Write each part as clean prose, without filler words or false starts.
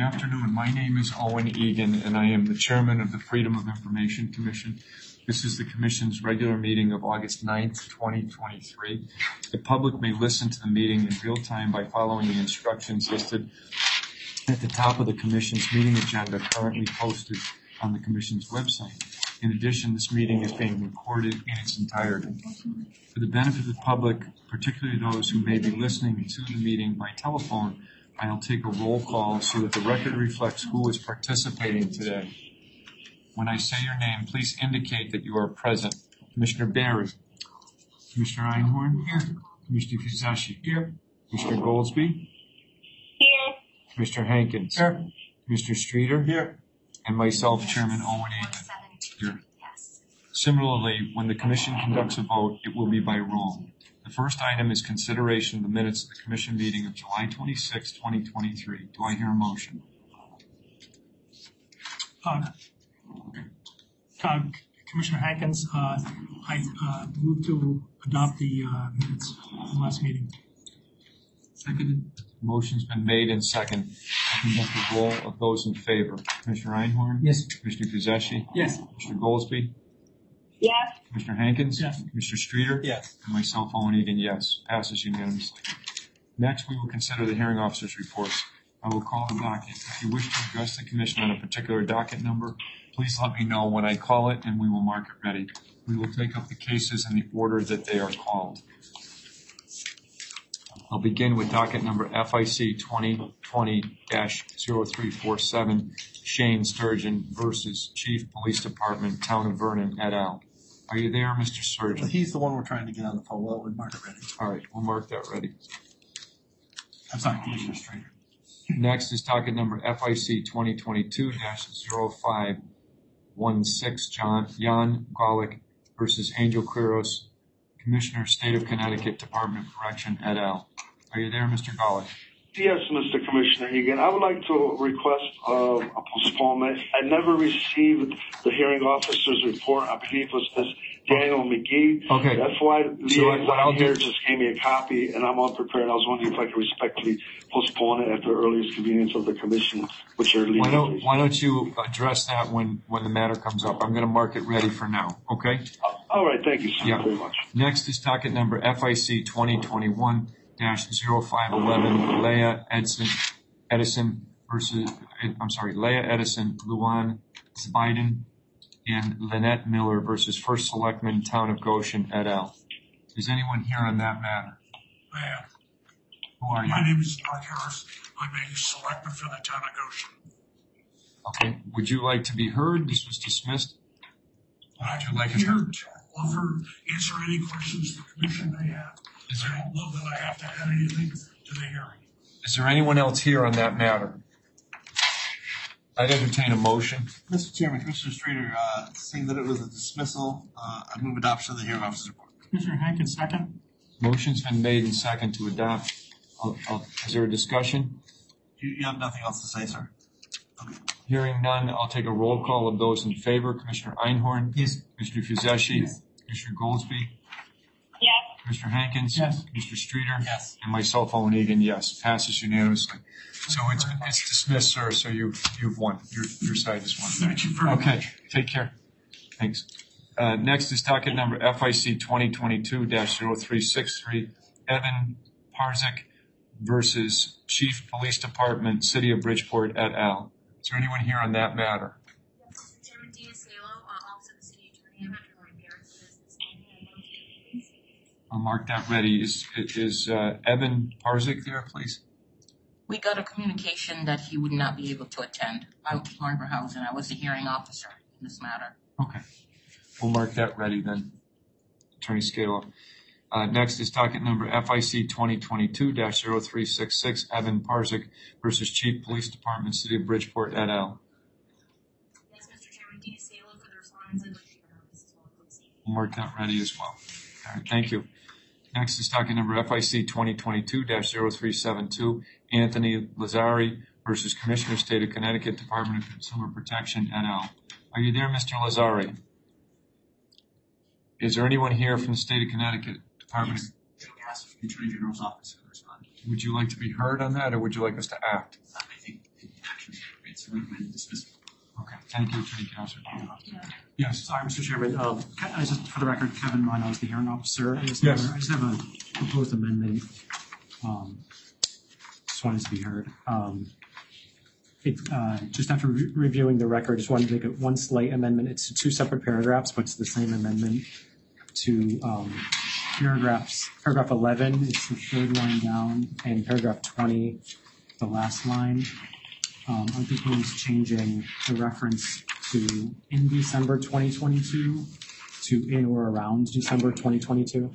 afternoon. My name is Owen Egan, and I am the chairman of the Freedom of Information Commission. This is the Commission's regular meeting of August 9th, 2023. The public may listen to the meeting in real time by following the instructions listed at the top of the Commission's meeting agenda currently posted on the Commission's website. In addition, this meeting is being recorded in its entirety. For the benefit of the public, particularly those who may be listening to the meeting by telephone, I'll take a roll call so that the record reflects who is participating today. When I say your name, please indicate that you are present. Commissioner Barry. Commissioner Einhorn. Here. Commissioner Fuzashi. Here. Commissioner Goldsby. Here. Commissioner Hankins. Here. Commissioner Streeter. Here. And myself, Chairman Owen Egan. Here. Similarly, when the Commission conducts a vote, it will be by roll. The first item is consideration of the minutes of the Commission meeting of July 26, 2023. Do I hear a motion? Commissioner Hankins, I move to adopt the minutes from last meeting. Seconded. Motion's been made and second. I conduct a roll of those in favor. Commissioner Einhorn? Yes. Commissioner Fuzashi? Yes. Commissioner Goldsby? Yes. Commissioner Hankins? Yes. Commissioner Streeter? Yes. And myself, Owen Egan, yes. Passes unanimously. Next, we will consider the hearing officer's reports. I will call the docket. If you wish to address the Commission on a particular docket number, please let me know when I call it and we will mark it ready. We will take up the cases in the order that they are called. I'll begin with docket number FIC 2020-0347, Shane Sturgeon versus Chief Police Department, Town of Vernon, et al. Are you there, Mr. Sturgeon? He's the one we're trying to get on the phone. Well, we'll mark it ready. All right, we'll mark that ready. I'm sorry, Commissioner Streeter. Next is docket number FIC 2022-0516, Jan Golick versus Angel Quiros, Commissioner, State of Connecticut, Department of Correction, et al. Are you there, Mr. Golick? Yes, Mr. Commissioner Egan. I would like to request a postponement. I never received the hearing officer's report. I believe it was this Daniel McGee. Okay. That's why I'll here just gave me a copy, and I'm unprepared. I was wondering if I could respectfully postpone it at the earliest convenience of the Commission, which are legal. Why don't you address that when the matter comes up? I'm going to mark it ready for now, okay? All right. Thank you, sir, very much. Next is docket number FIC 2021-0511, Leah Edison, Luan Zbiden, and Lynette Miller versus First Selectman, Town of Goshen, et al. Is anyone here on that matter? I am. Who are you? My name is Mark Harris. I'm a selectman for the Town of Goshen. Okay. Would you like to be heard? This was dismissed. I'm here to answer any questions the Commission may have. I don't know that I have to add anything to the hearing. Is there anyone else here on that matter? I'd entertain a motion. Mr. Chairman, Commissioner Streeter, seeing that it was a dismissal, I move adoption of the hearing officer's report. Commissioner Hankins, second. Motion's been made and second to adopt. Is there a discussion? You have nothing else to say, sir? Okay. Hearing none, I'll take a roll call of those in favor. Commissioner Einhorn? Yes. Commissioner Fuzashi? Yes. Commissioner Goldsby? Yes. Commissioner Hankins? Yes. Commissioner Streeter? Yes. And myself, Owen Egan, yes. Passes unanimously. So it's dismissed, sir. So you've won. Your side has won. Thank you very much. Okay. Take care. Thanks. Next is docket number FIC 2022-0363, Evan Parzak versus Chief Police Department, City of Bridgeport, et al. Is there anyone here on that matter? Yes, Chairman Diaz-Salo, also the City Attorney. I'm after my parents' business. I'll mark that ready. Is Evan Parzak there, please? We got a communication that he would not be able to attend. I was Marberhausen. I was the hearing officer in this matter. Okay. We'll mark that ready then, Attorney Scalo. Next is docket number FIC 2022-0366, Evan Parzak versus Chief Police Department, City of Bridgeport, et al. Yes, Mr. Chairman, Diaz-Salo for the respondents and the hearing office as well, please. We'll mark that ready as well. All right, thank you. Next is docket number FIC 2022-0372, Anthony Lazzari versus Commissioner, State of Connecticut, Department of Consumer Protection, et al. Are you there, Mr. Lazzari? Is there anyone here from the State of Connecticut Department? Attorney General's office. Would you like to be heard on that, or would you like us to act? action. Right, so recommend dismissal. Okay, thank you, Attorney Counselor. Yes. Sorry, Mr. Chairman. I just, for the record, Kevin Ryan, I was the hearing officer in this Yes. matter. I just have a proposed amendment. Just wanted to be heard. Just after reviewing the record, just wanted to make one slight amendment. It's two separate paragraphs, but it's the same amendment to paragraph 11. It's the third line down, and paragraph 20, the last line. I'm proposed changing the reference to in December 2022 to in or around December 2022.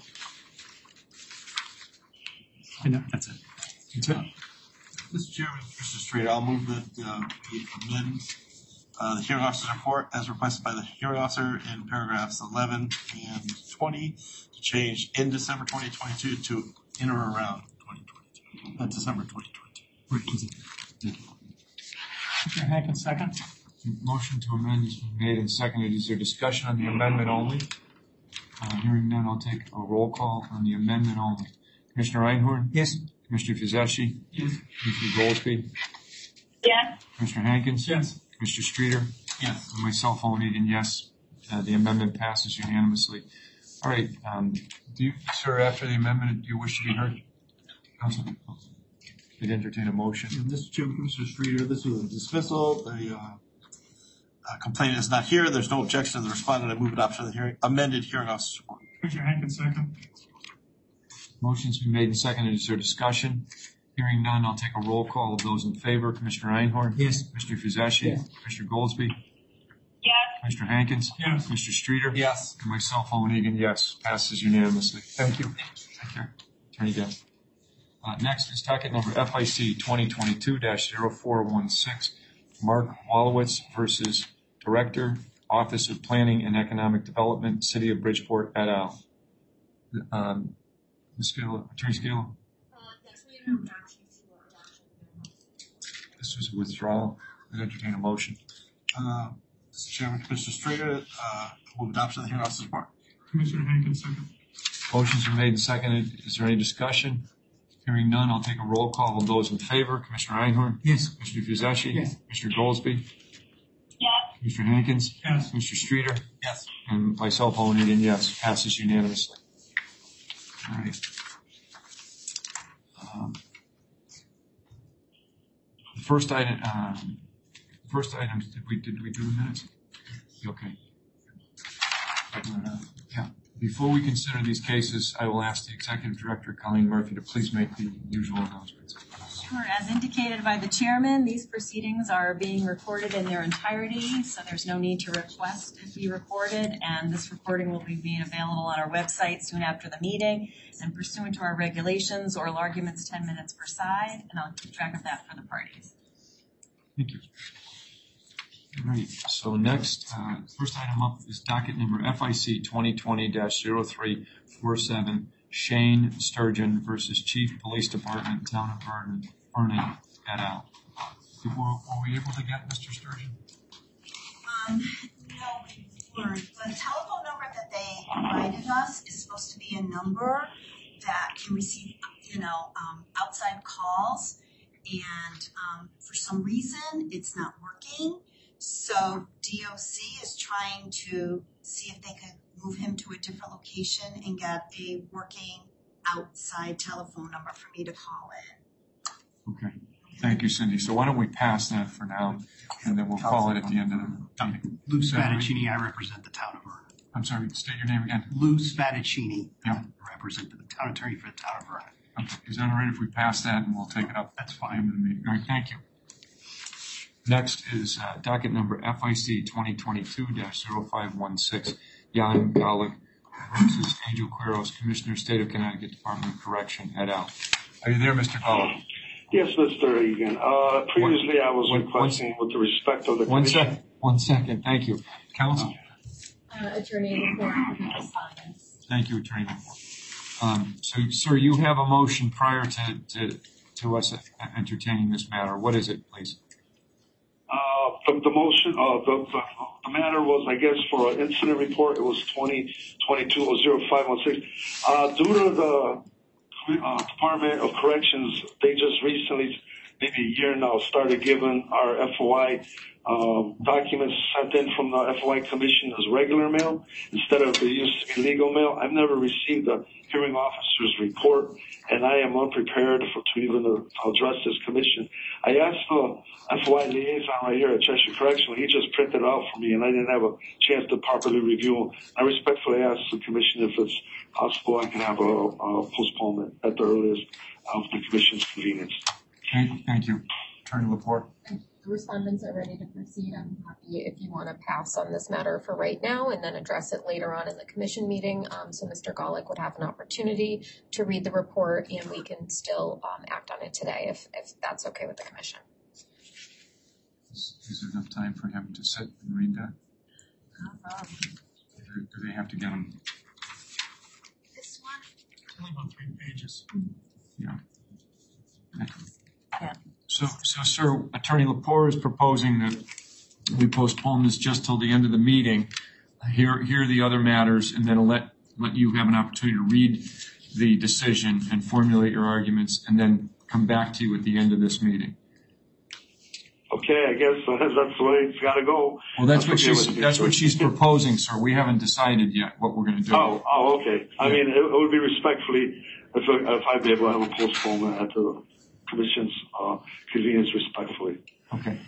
And that's it. That's it. Mr. Chairman, Mr. Strader, I'll move that we amend the hearing officer's report as requested by the hearing officer in paragraphs 11 and 20 to change in December 2022 to in or around 2022. Not December 2022. Right. Mr. Hankins, second. Motion to amend has been made and seconded. Is there discussion on the amendment only? Hearing none, I'll take a roll call on the amendment only. Commissioner Einhorn? Yes. Commissioner Fizeshi? Yes. Commissioner Goldsby? Yes. Commissioner Hankins? Yes. Mr. Streeter? Yes. And myself, Owen Egan, yes. The amendment passes unanimously. All right. Do you, sir, after the amendment, do you wish to be heard? Counsel? You'd entertain a motion. Mr. Chairman, Mr. Streeter, this was a dismissal. The complainant is not here. There's no objection to the respondent. I move adoption of the amended hearing officer's report. Commissioner Hankins, second. Motion's been made and seconded. Is there discussion? Hearing none, I'll take a roll call of those in favor. Commissioner Einhorn? Yes. Commissioner Fizeshi? Yes. Commissioner Goldsby? Yes. Commissioner Hankins? Yes. Mr. Streeter? Yes. And myself, Owen Egan, yes. Passes unanimously. Thank you. Take care. Attorney Gass. Next is docket number FIC 2022-0416, Mark Wallowitz versus Director, Office of Planning and Economic Development, City of Bridgeport, et al. Ms. Scalo, Attorney Scalo? Yes, we have no objection to adoption. This was a withdrawal. I'd entertain a motion. Mr. Chairman, Mr. Streeter, move adoption of the hearing officer's report. Commissioner Hankins, second. Motion's been made and seconded. Is there any discussion? Hearing none, I'll take a roll call of those in favor. Commissioner Einhorn? Yes. Commissioner Fizeshi? Yes. Mr. Goldsby? Yes. Commissioner Hankins? Yes. Mr. Streeter? Yes. And myself, Owen Egan, yes. Passes unanimously. All right. The first item, did we do the minutes? Okay. Yeah. Before we consider these cases, I will ask the Executive Director, Colleen Murphy, to please make the usual announcements. Sure. As indicated by the chairman, these proceedings are being recorded in their entirety, so there's no need to request it be recorded, and this recording will be made available on our website soon after the meeting. And pursuant to our regulations, oral arguments 10 minutes per side, and I'll keep track of that for the parties. Thank you. All right. So next, first item up is docket number FIC 2020-0347, Shane Sturgeon versus Chief Police Department, Town of Vernon, et al. Were we able to get Mr. Sturgeon? No, we weren't. The telephone number that they provided us is supposed to be a number that can receive, outside calls. And for some reason, it's not working. So DOC is trying to see if they could move him to a different location and get a working outside telephone number for me to call in. Okay. Thank you, Cindy. So why don't we pass that for now, and then we'll call it at the end of the meeting. Lou Spadaccini, I represent the town of Vernon. I'm sorry, state your name again. Lou Spadaccini, Yeah. I represent the town attorney for the town of Vernon. Okay. Is that all right if we pass that and we'll take it up? That's At the end of the meeting. All right, thank you. Next is docket number FIC 2022-0516, Jan Golick versus Angel Quiros, Commissioner, State of Connecticut Department of Correction, et al. Are you there, Mr. Golick? Yes, Mr. Egan. Previously, I was requesting with the respect of the commission. One second. Thank you. Counsel? Attorney before respondents. Thank you, Attorney Moore. So, sir, you have a motion prior to us entertaining this matter. What is it, please? The motion, the matter was, I guess, for an incident report. It was 2022-0516. Due to the Department of Corrections, they just recently maybe a year now, started giving our FOI documents sent in from the FOI Commission as regular mail instead of it used to be legal mail. I've never received a hearing officer's report, and I am unprepared to even address this commission. I asked the FOI liaison right here at Cheshire Correctional. He just printed it out for me, and I didn't have a chance to properly review them. I respectfully ask the commission if it's possible I can have a postponement at the earliest of the commission's convenience. Thank you. Attorney Lepore. The respondents are ready to proceed. I'm happy if you want to pass on this matter for right now and then address it later on in the commission meeting. So Mr. Golick would have an opportunity to read the report, and we can still act on it today if that's okay with the commission. Is there enough time for him to sit and read that? Do they have to get him? This one? It's only about 3 pages. Yeah. Yeah. So, sir, Attorney Lepore is proposing that we postpone this just till the end of the meeting. Hear the other matters, and then let you have an opportunity to read the decision and formulate your arguments, and then come back to you at the end of this meeting. Okay, I guess that's the way it's got to go. Well, that's what she's proposing, sir. We haven't decided yet what we're going to do. Oh, okay. I mean, it would be respectfully if I'd be able to have a postponement at the commission's convenience, respectfully. Okay.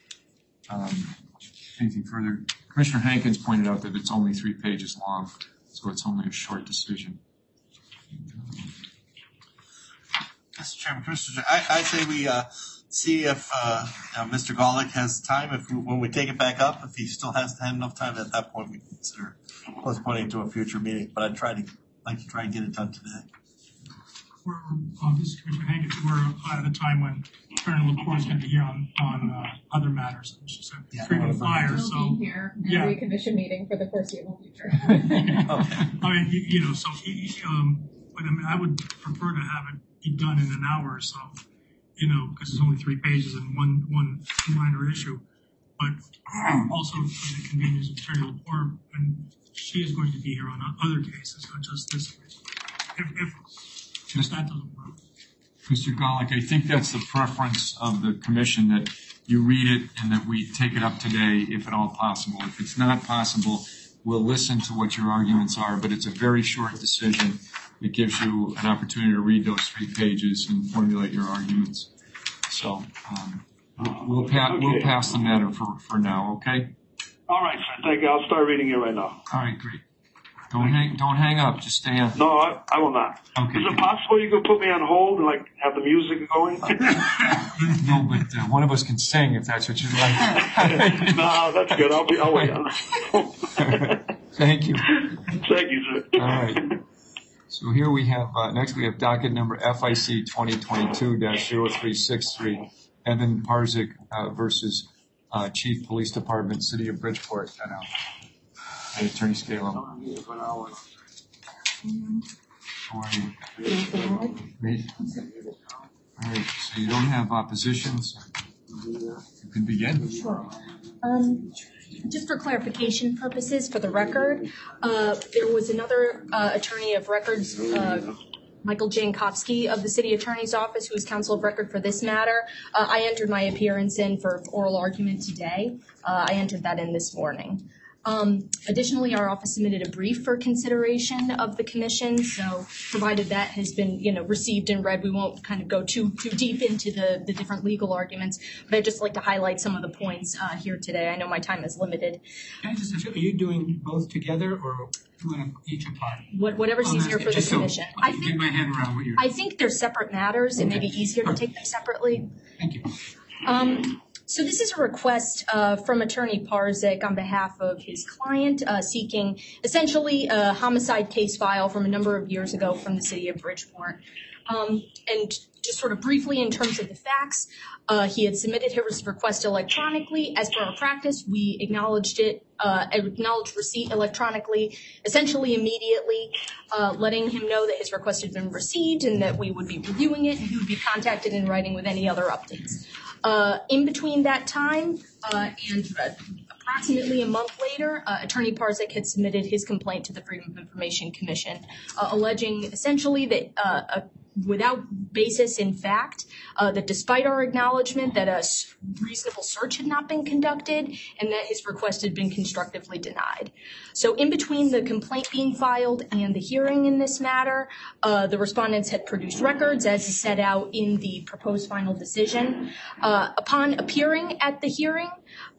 Anything further? Commissioner Hankins pointed out that it's only 3 pages long, so it's only a short decision. Mr. Chairman, Commissioner, I say we see if Mr. Golick has time. When we take it back up, if he still has enough time, at that point we can consider postponing to a future meeting. But I'd like to try and get it done today. This is Commissioner Hankins. We're at a time when Attorney Lepore is going to be here on other matters. She said Freedom of Fire. So we'll be here every commission meeting for the foreseeable future. I mean, so but I mean, I would prefer to have it be done in an hour or so, because it's only 3 pages and one minor issue. But also for the convenience of Attorney Lepore, and she is going to be here on other cases, not just this case. If that doesn't work. Mr. Golick, I think that's the preference of the commission, that you read it and that we take it up today if at all possible. If it's not possible, we'll listen to what your arguments are, but it's a very short decision. It gives you an opportunity to read those 3 pages and formulate your arguments. So we'll pass the matter for now, okay? All right, sir. Thank you. I'll start reading it right now. All right, great. Don't hang up. Just stay on. No, I will not. Okay. Is it possible you could put me on hold and have the music going? No, but one of us can sing if that's what you'd like. No, that's good. I'll wait on that. Thank you. Thank you, sir. All right. So here we have next we have docket number FIC 2022-0363, Evan Parzik versus Chief Police Department, City of Bridgeport. And Attorney Scalo. How are you? Great. All right, so you don't have oppositions. You can begin. Sure. Just for clarification purposes, for the record, there was another attorney of records, Michael Jankowski of the City Attorney's Office, who is counsel of record for this matter. I entered my appearance in for oral argument today. I entered that in this morning. Additionally, our office submitted a brief for consideration of the commission. So provided that has been, received and read, we won't kind of go too deep into the different legal arguments. But I'd just like to highlight some of the points here today. I know my time is limited. Can I just ask you, are you doing both together or doing each apart? Whatever's easier for the commission. I can get my head around what you're. I think they're separate matters. It may be easier to take them separately. Thank you. So this is a request from Attorney Parzik on behalf of his client seeking essentially a homicide case file from a number of years ago from the City of Bridgeport. And just sort of briefly in terms of the facts, he had submitted his request electronically. As per our practice, we acknowledged receipt electronically, essentially immediately, letting him know that his request had been received and that we would be reviewing it and he would be contacted in writing with any other updates. In between that time and Approximately a month later, Attorney Parzak had submitted his complaint to the Freedom of Information Commission, alleging essentially that without basis in fact, that despite our acknowledgement that a reasonable search had not been conducted and that his request had been constructively denied. So in between the complaint being filed and the hearing in this matter, the respondents had produced records as is set out in the proposed final decision. Upon appearing at the hearing,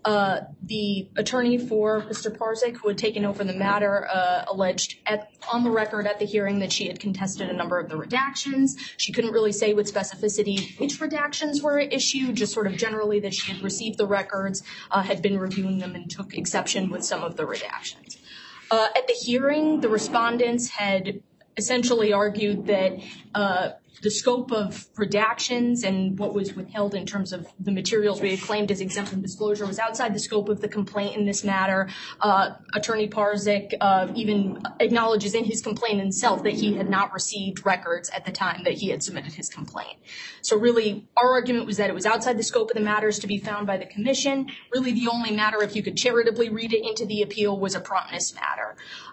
the attorney for Mr. Parzak, who had taken over the matter, alleged on the record at the hearing that she had contested a number of the redactions. She couldn't really say with specificity which redactions were issued, just sort of generally that she had received the records, had been reviewing them, and took exception with some of the redactions. At the hearing, the respondents had essentially argued that the scope of redactions and what was withheld in terms of the materials we had claimed as exempt from disclosure was outside the scope of the complaint in this matter. Attorney Parzak even acknowledges in his complaint himself that he had not received records at the time that he had submitted his complaint. So really, our argument was that it was outside the scope of the matters to be found by the commission. Really, the only matter, if you could charitably read it into the appeal, was a promptness matter.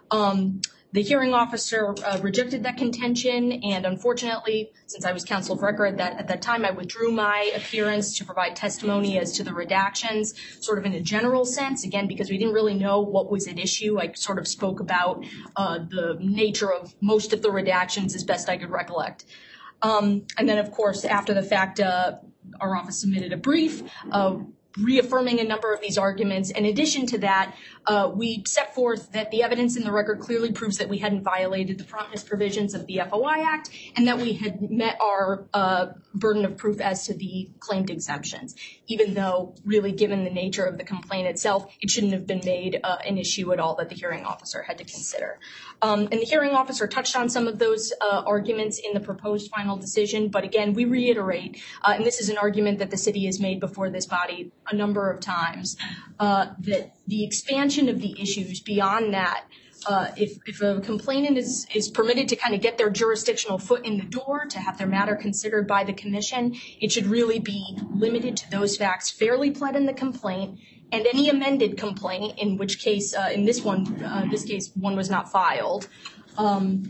The hearing officer rejected that contention, and unfortunately, since I was counsel of record at that time, I withdrew my appearance to provide testimony as to the redactions, sort of in a general sense, again, because we didn't really know what was at issue. I sort of spoke about the nature of most of the redactions as best I could recollect. And then, of course, after the fact, our office submitted a brief reaffirming a number of these arguments. In addition to that, we set forth that the evidence in the record clearly proves that we hadn't violated the promptness provisions of the FOI Act and that we had met our burden of proof as to the claimed exemptions, even though really given the nature of the complaint itself, it shouldn't have been made an issue at all that the hearing officer had to consider. And the hearing officer touched on some of those arguments in the proposed final decision, but again, we reiterate, and this is an argument that the city has made before this body a number of times, that the expansion of the issues beyond that, if a complainant is permitted to kind of get their jurisdictional foot in the door to have their matter considered by the commission, it should really be limited to those facts fairly pled in the complaint, and any amended complaint, in which case, in this case, one was not filed. And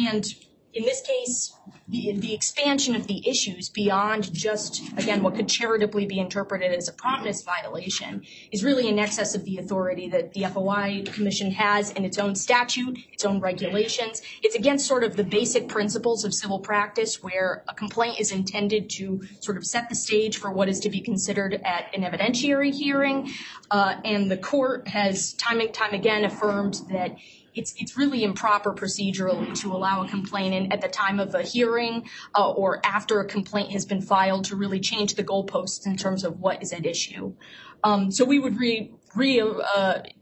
in this case, the expansion of the issues beyond just, again, what could charitably be interpreted as a promptness violation is really in excess of the authority that the FOI Commission has in its own statute, its own regulations. It's against sort of the basic principles of civil practice where a complaint is intended to sort of set the stage for what is to be considered at an evidentiary hearing. And the court has time and time again affirmed that it's really improper procedurally to allow a complainant at the time of a hearing or after a complaint has been filed to really change the goalposts in terms of what is at issue. So we would re-emphasize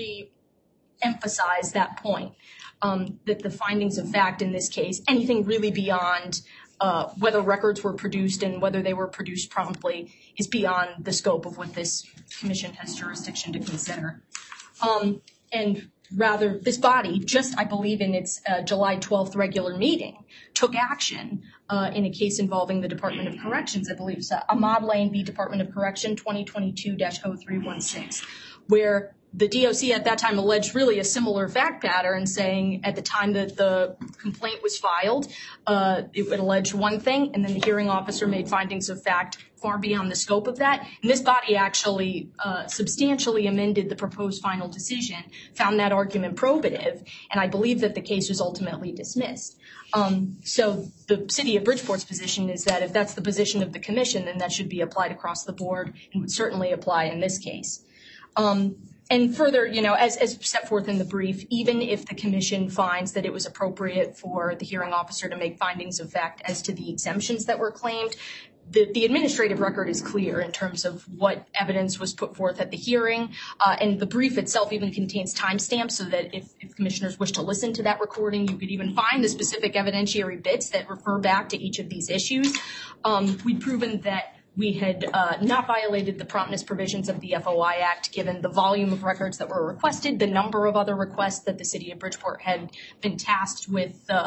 that point, that the findings of fact in this case, anything really beyond whether records were produced and whether they were produced promptly is beyond the scope of what this commission has jurisdiction to consider. And rather, this body, just I believe in its July 12th regular meeting, took action in a case involving the Department of Corrections, I believe it's Ahmad Lane v. Department of Correction 2022-0316, where the DOC at that time alleged really a similar fact pattern, saying at the time that the complaint was filed, it would allege one thing, and then the hearing officer made findings of fact far beyond the scope of that. And this body actually substantially amended the proposed final decision, found that argument probative, and I believe that the case was ultimately dismissed. So the city of Bridgeport's position is that if that's the position of the commission, then that should be applied across the board and would certainly apply in this case. And further, as set forth in the brief, even if the commission finds that it was appropriate for the hearing officer to make findings of fact as to the exemptions that were claimed, the administrative record is clear in terms of what evidence was put forth at the hearing, and the brief itself even contains timestamps so that if commissioners wish to listen to that recording, you could even find the specific evidentiary bits that refer back to each of these issues. We've proven that we had not violated the promptness provisions of the FOI Act, given the volume of records that were requested, the number of other requests that the city of Bridgeport had been tasked with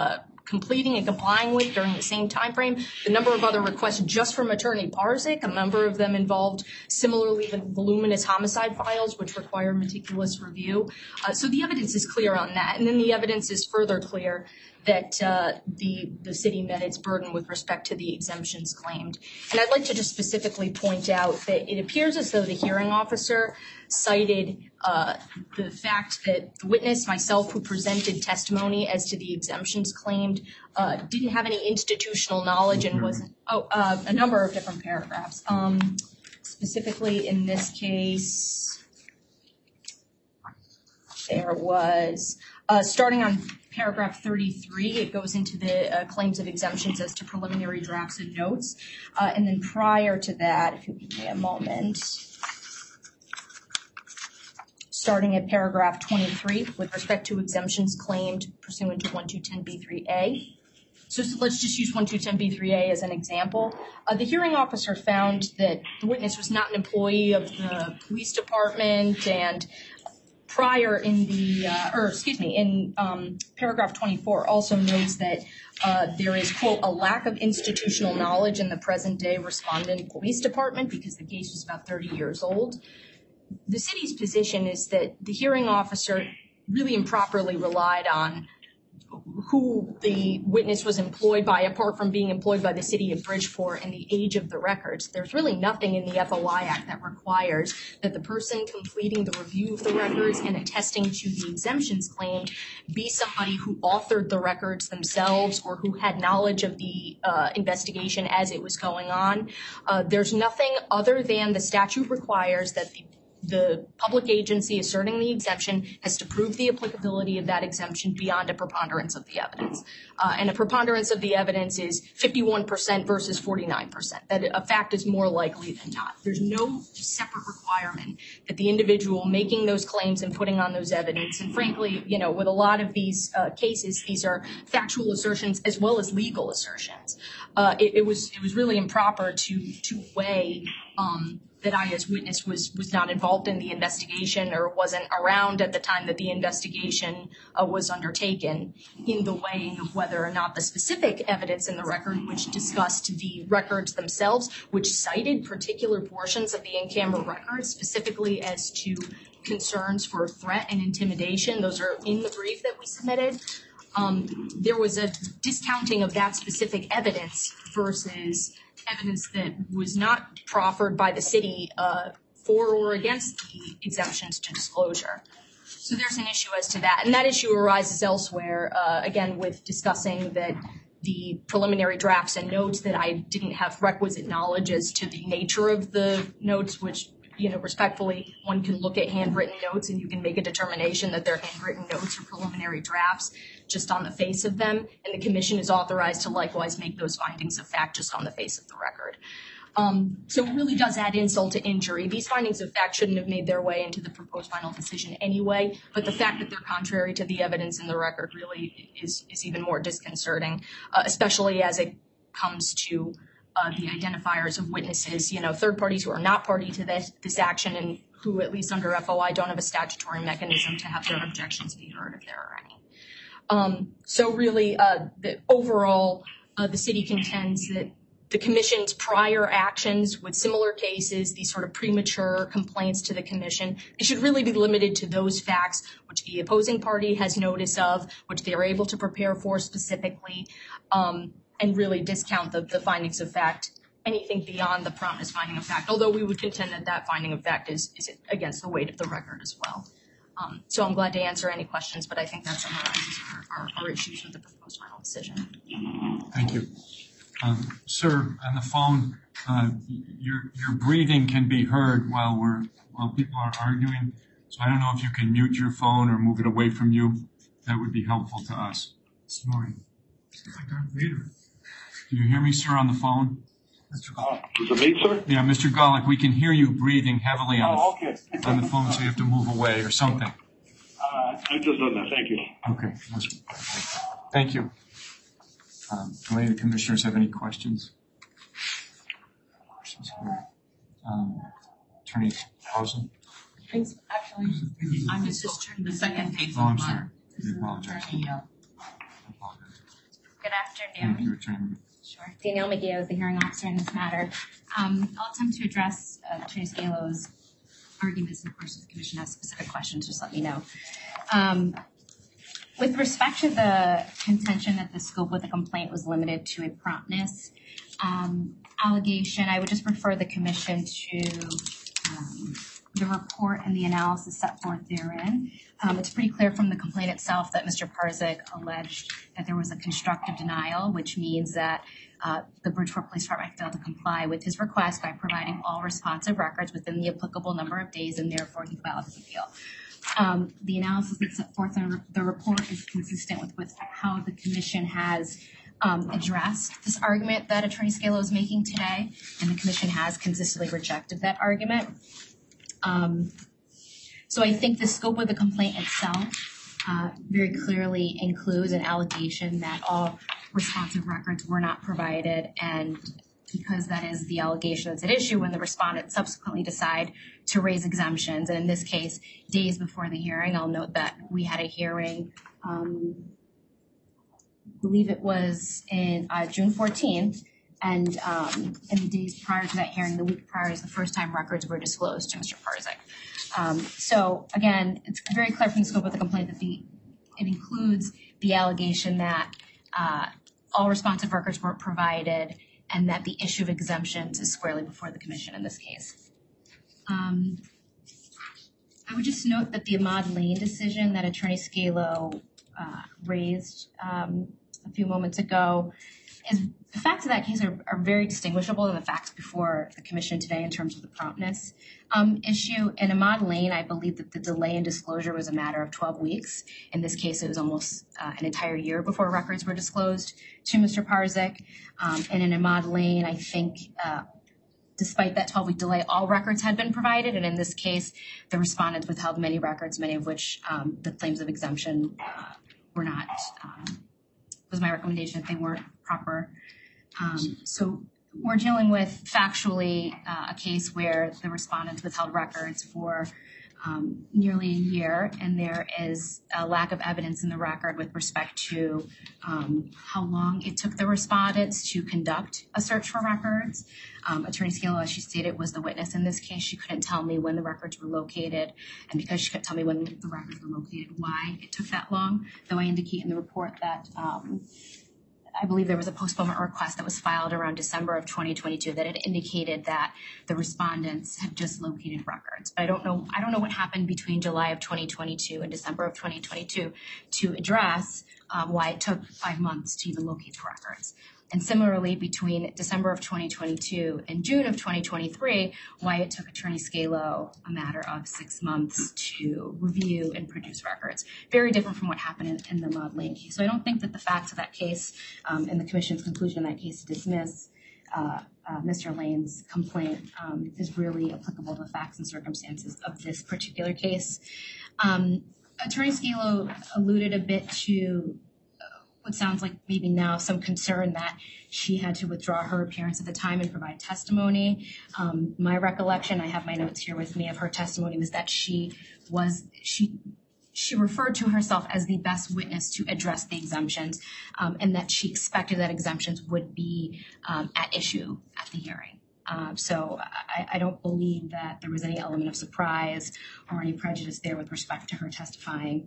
completing and complying with during the same time frame. The number of other requests just from Attorney Parzik, a number of them involved similarly voluminous homicide files, which require meticulous review. So the evidence is clear on that. And then the evidence is further clear that the city met its burden with respect to the exemptions claimed. And I'd like to just specifically point out that it appears as though the hearing officer cited the fact that the witness, myself, who presented testimony as to the exemptions claimed, didn't have any institutional knowledge and wasn't, a number of different paragraphs. Specifically in this case, there was, starting on paragraph 33, it goes into the claims of exemptions as to preliminary drafts and notes. And then prior to that, if you give me a moment, starting at paragraph 23, with respect to exemptions claimed pursuant to 1210B3A. So let's just use 1210B3A as an example. The hearing officer found that the witness was not an employee of the police department, and prior in the, in paragraph 24 also notes that there is, quote, a lack of institutional knowledge in the present day respondent police department because the case was about 30 years old. The city's position is that the hearing officer really improperly relied on who the witness was employed by, apart from being employed by the city of Bridgeport and the age of the records. There's really nothing in the FOI Act that requires that the person completing the review of the records and attesting to the exemptions claimed be somebody who authored the records themselves or who had knowledge of the investigation as it was going on. There's nothing other than the statute requires that the public agency asserting the exemption has to prove the applicability of that exemption beyond a preponderance of the evidence. And a preponderance of the evidence is 51% versus 49%. That a fact is more likely than not. There's no separate requirement that the individual making those claims and putting on those evidence, and frankly, you know, with a lot of these cases, these are factual assertions as well as legal assertions. It was really improper to weigh that I, as witness, was not involved in the investigation or wasn't around at the time that the investigation was undertaken, in the weighing of whether or not the specific evidence in the record, which discussed the records themselves, which cited particular portions of the in-camera records, specifically as to concerns for threat and intimidation. Those are in the brief that we submitted. There was a discounting of that specific evidence versus evidence that was not proffered by the city for or against the exemptions to disclosure. So there's an issue as to that. And that issue arises elsewhere, again, with discussing that the preliminary drafts and notes, that I didn't have requisite knowledge as to the nature of the notes, which, you know, respectfully, one can look at handwritten notes and you can make a determination that they're handwritten notes or preliminary drafts just on the face of them. And the commission is authorized to likewise make those findings of fact just on the face of the record. So it really does add insult to injury. These findings of fact shouldn't have made their way into the proposed final decision anyway, but the fact that they're contrary to the evidence in the record really is even more disconcerting, especially as it comes to the identifiers of witnesses, you know, third parties who are not party to this action and who, at least under FOI, don't have a statutory mechanism to have their objections be heard if there are any. So really, overall, the city contends that the commission's prior actions with similar cases, these sort of premature complaints to the commission, they should really be limited to those facts which the opposing party has notice of, which they are able to prepare for specifically, and really discount the findings of fact, anything beyond the promised finding of fact, although we would contend that that finding of fact is against the weight of the record as well. So I'm glad to answer any questions, but I think that summarizes our issues with the proposed final decision. Thank you. Sir, on the phone, your breathing can be heard while people are arguing. So I don't know if you can mute your phone or move it away from you. That would be helpful to us. Snoring. It's like Darth Vader. Do you hear me, sir, on the phone? Mr. Golick. Is it me, sir? Yeah, Mr. Golick, we can hear you breathing heavily on the phone, so you have to move away or something. I've just done that. Thank you. Okay. Thank you. Do any of the commissioners have any questions? Attorney Hausen? Thanks. Actually, I'm just turning the second page. Oh, I'm sorry. I apologize. Good Thank afternoon. you, Attorney. Sure. Danielle McGee is the hearing officer in this matter. I'll attempt to address Attorney Scalo's arguments, and of course, if the commission has specific questions, just let me know. With respect to the contention that the scope of the complaint was limited to a promptness allegation, I would just refer the commission to the report and the analysis set forth therein. It's pretty clear from the complaint itself that Mr. Parzyk alleged that there was a constructive denial, which means that the Bridgeport Police Department failed to comply with his request by providing all responsive records within the applicable number of days, and therefore he filed his appeal. The analysis that's set forth in the report is consistent with how the commission has addressed this argument that Attorney Scalo is making today, and the commission has consistently rejected that argument. So I think the scope of the complaint itself very clearly includes an allegation that all responsive records were not provided, and because that is the allegation that's at issue when the respondents subsequently decide to raise exemptions, and in this case, days before the hearing, I'll note that we had a hearing, I believe it was in June 14th, and in the days prior to that hearing, the week prior is the first time records were disclosed to Mr. Parzyk. So again, it's very clear from the scope of the complaint that it includes the allegation that all responsive records weren't provided and that the issue of exemptions is squarely before the commission in this case. I would just note that the Ahmad Lane decision that Attorney Scalo raised a few moments ago, the facts of that case are very distinguishable than the facts before the commission today in terms of the promptness issue. In Ahmad Lane, I believe that the delay in disclosure was a matter of 12 weeks. In this case, it was almost an entire year before records were disclosed to Mr. Parzyk. And in Ahmad Lane, I think despite that 12-week delay, all records had been provided. And in this case, the respondents withheld many records, many of which the claims of exemption were not, was my recommendation that they weren't proper. So we're dealing with factually a case where the respondents withheld records for nearly a year, and there is a lack of evidence in the record with respect to how long it took the respondents to conduct a search for records. Attorney Scalo, as she stated, was the witness in this case. She couldn't tell me when the records were located, and because she couldn't tell me when the records were located, why it took that long, though I indicate in the report that I believe there was a postponement request that was filed around December of 2022 that had indicated that the respondents had just located records. But I don't know what happened between July of 2022 and December of 2022 to address why it took 5 months to even locate the records. And similarly, between December of 2022 and June of 2023, why it took Attorney Scalo a matter of 6 months to review and produce records. Very different from what happened in the Ahmad Lane case. So I don't think that the facts of that case and the commission's conclusion in that case to dismiss Mr. Lane's complaint is really applicable to the facts and circumstances of this particular case. Attorney Scalo alluded a bit to what sounds like maybe now some concern that she had to withdraw her appearance at the time and provide testimony. My recollection, I have my notes here with me of her testimony, was that she referred to herself as the best witness to address the exemptions, and that she expected that exemptions would be at issue at the hearing. So I don't believe that there was any element of surprise or any prejudice there with respect to her testifying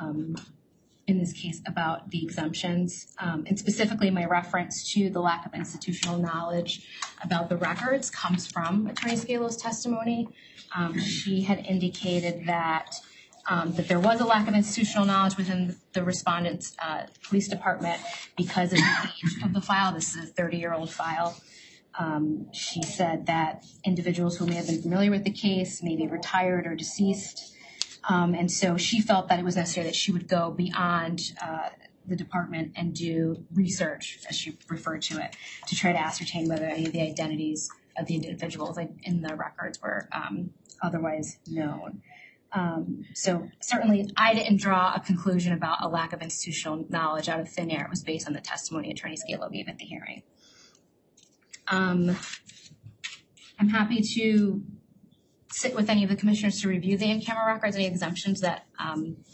in this case about the exemptions. And specifically, my reference to the lack of institutional knowledge about the records comes from Attorney Scalo's testimony. She had indicated that there was a lack of institutional knowledge within the respondent's police department because of the age of the file. This is a 30-year-old file. She said that individuals who may have been familiar with the case may be retired or deceased. And so she felt that it was necessary that she would go beyond the department and do research, as she referred to it, to try to ascertain whether any of the identities of the individuals in the records were otherwise known. So certainly I didn't draw a conclusion about a lack of institutional knowledge out of thin air. It was based on the testimony Attorney Scalo gave at the hearing. I'm happy to sit with any of the commissioners to review the in-camera records, any exemptions that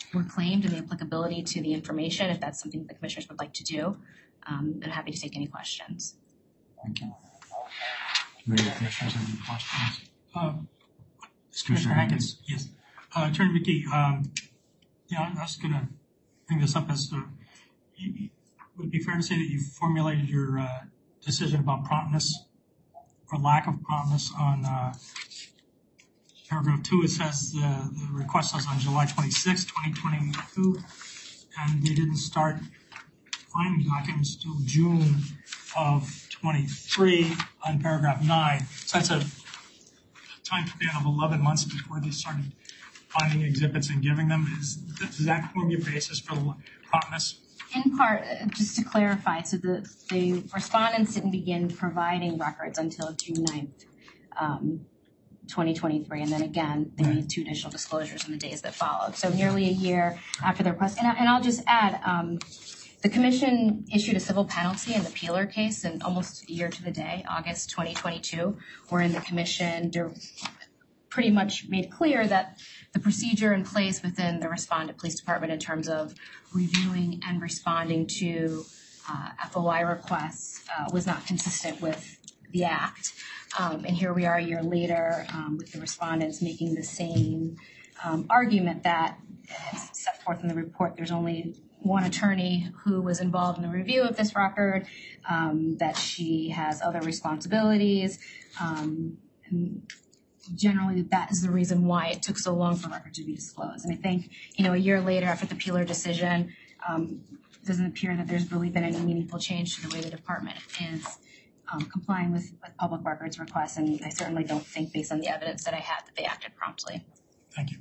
were claimed and the applicability to the information, if that's something the commissioners would like to do. I'm happy to take any questions. Thank you. Do any commissioners have any questions? Commissioner Hankins, yes. Attorney McGee, I was going to bring this up as would it be fair to say that you formulated your decision about promptness or lack of promptness on paragraph 2? It says the request was on July 26, 2022, and they didn't start finding documents until June of 23 on paragraph 9. So that's a time span of 11 months before they started finding exhibits and giving them. Does that form your basis for promptness? In part, just to clarify, so the respondents didn't begin providing records until June 9th, 2023, and then again, they made 2 additional disclosures in the days that followed. So nearly a year after the request. And I'll just add, the commission issued a civil penalty in the Peeler case in almost a year to the day, August 2022, wherein the commission pretty much made clear that the procedure in place within the respondent police department in terms of reviewing and responding to FOI requests was not consistent with the act. And here we are a year later with the respondents making the same argument that is set forth in the report. There's only one attorney who was involved in the review of this record, that she has other responsibilities. And generally, that is the reason why it took so long for the record to be disclosed. And I think, a year later after the Peeler decision, it doesn't appear that there's really been any meaningful change to the way the department is complying with public records requests. And I certainly don't think, based on the evidence that I had, that they acted promptly. Thank you.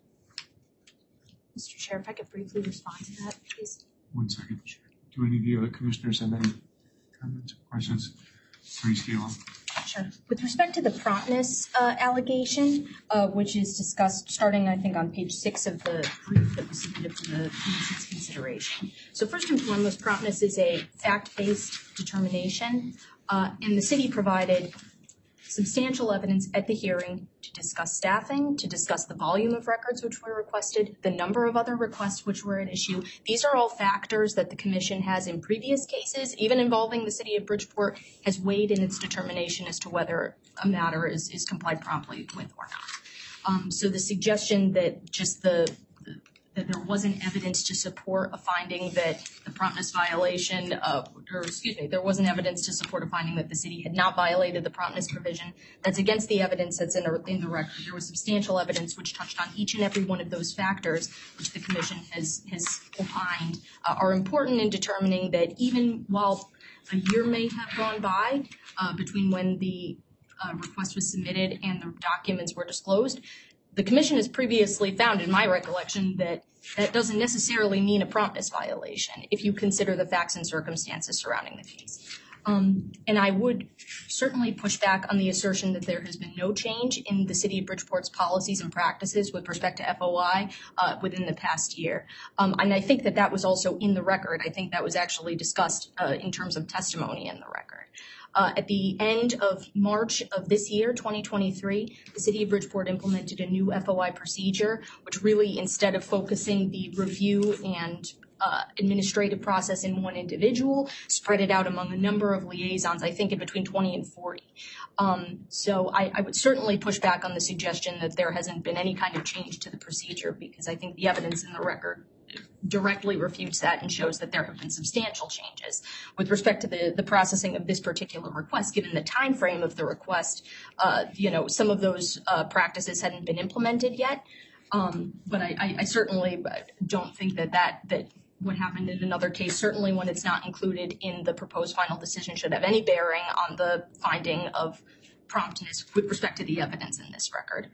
Mr. Chair, if I could briefly respond to that, please. 1 second. Do any of the other commissioners have any comments or questions? Attorney Scala. Sure. With respect to the promptness allegation, which is discussed starting, I think, on page 6 of the brief that was submitted for the commission's consideration. So first and foremost, promptness is a fact-based determination, and the city provided substantial evidence at the hearing to discuss staffing, to discuss the volume of records which were requested, the number of other requests which were at issue. These are all factors that the commission has in previous cases, even involving the city of Bridgeport, has weighed in its determination as to whether a matter is complied promptly with or not. So the suggestion that just that there wasn't evidence to support a finding that the promptness violation, there wasn't evidence to support a finding that the city had not violated the promptness provision. That's against the evidence that's in the record. There was substantial evidence which touched on each and every one of those factors, which the commission has opined are important in determining that even while a year may have gone by between when the request was submitted and the documents were disclosed, the commission has previously found, in my recollection, that doesn't necessarily mean a promptness violation if you consider the facts and circumstances surrounding the case. And I would certainly push back on the assertion that there has been no change in the city of Bridgeport's policies and practices with respect to FOI within the past year. And I think that was also in the record. I think that was actually discussed in terms of testimony in the record. At the end of March of this year, 2023, the city of Bridgeport implemented a new FOI procedure, which really, instead of focusing the review and administrative process in one individual, spread it out among a number of liaisons, I think in between 20 and 40. So I would certainly push back on the suggestion that there hasn't been any kind of change to the procedure, because I think the evidence in the record directly refutes that and shows that there have been substantial changes. With respect to the processing of this particular request, given the time frame of the request, some of those practices hadn't been implemented yet. But I certainly don't think that what happened in another case, certainly when it's not included in the proposed final decision, should have any bearing on the finding of promptness with respect to the evidence in this record.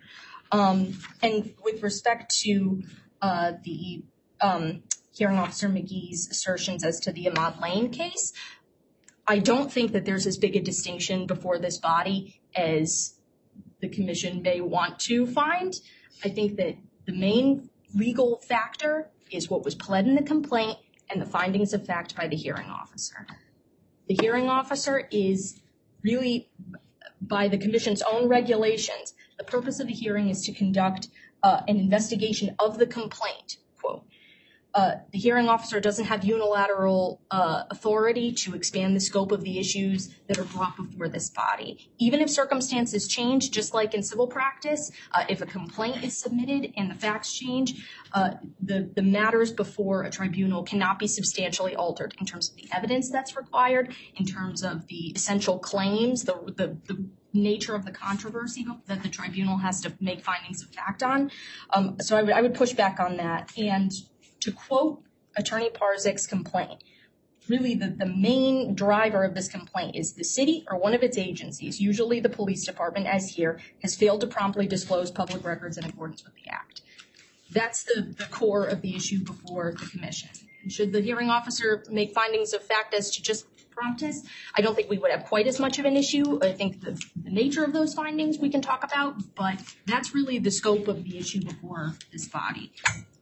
And with respect to the hearing officer McGee's assertions as to the Ahmad Lane case, I don't think that there's as big a distinction before this body as the commission may want to find. I think that the main legal factor is what was pled in the complaint and the findings of fact by the hearing officer. The hearing officer is really, by the commission's own regulations, the purpose of the hearing is to conduct an investigation of the complaint, quote. quote. The hearing officer doesn't have unilateral authority to expand the scope of the issues that are brought before this body. Even if circumstances change, just like in civil practice, if a complaint is submitted and the facts change, the matters before a tribunal cannot be substantially altered in terms of the evidence that's required, in terms of the essential claims, the nature of the controversy that the tribunal has to make findings of fact on. So I would push back on that. And to quote Attorney Parzyk's complaint, really the main driver of this complaint is the city or one of its agencies, usually the police department, as here, has failed to promptly disclose public records in accordance with the act. That's the core of the issue before the commission. Should the hearing officer make findings of fact as to just promptness, I don't think we would have quite as much of an issue. I think the nature of those findings we can talk about, but that's really the scope of the issue before this body.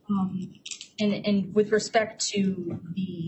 And with respect to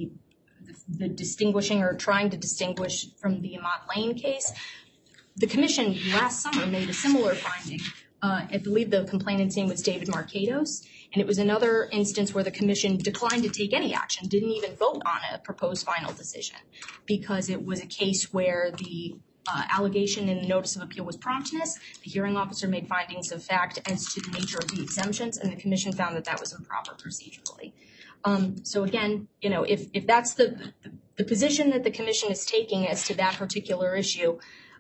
the distinguishing or trying to distinguish from the Ahmad Lane case, the commission last summer made a similar finding. I believe the complainant's name was David Marcados, and it was another instance where the commission declined to take any action, didn't even vote on a proposed final decision, because it was a case where the allegation in the notice of appeal was promptness. The hearing officer made findings of fact as to the nature of the exemptions, and the commission found that that was improper procedurally. So again, if that's the position that the commission is taking as to that particular issue,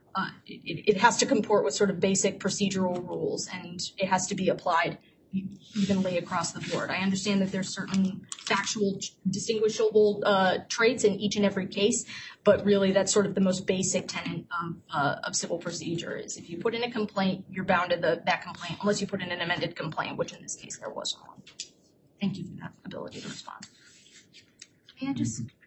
it has to comport with sort of basic procedural rules, and it has to be applied evenly across the board. I understand that there's certain factual distinguishable traits in each and every case, but really that's sort of the most basic tenet of civil procedure is if you put in a complaint, you're bound to that complaint, unless you put in an amended complaint, which in this case there wasn't one. Thank you for that ability to respond. May I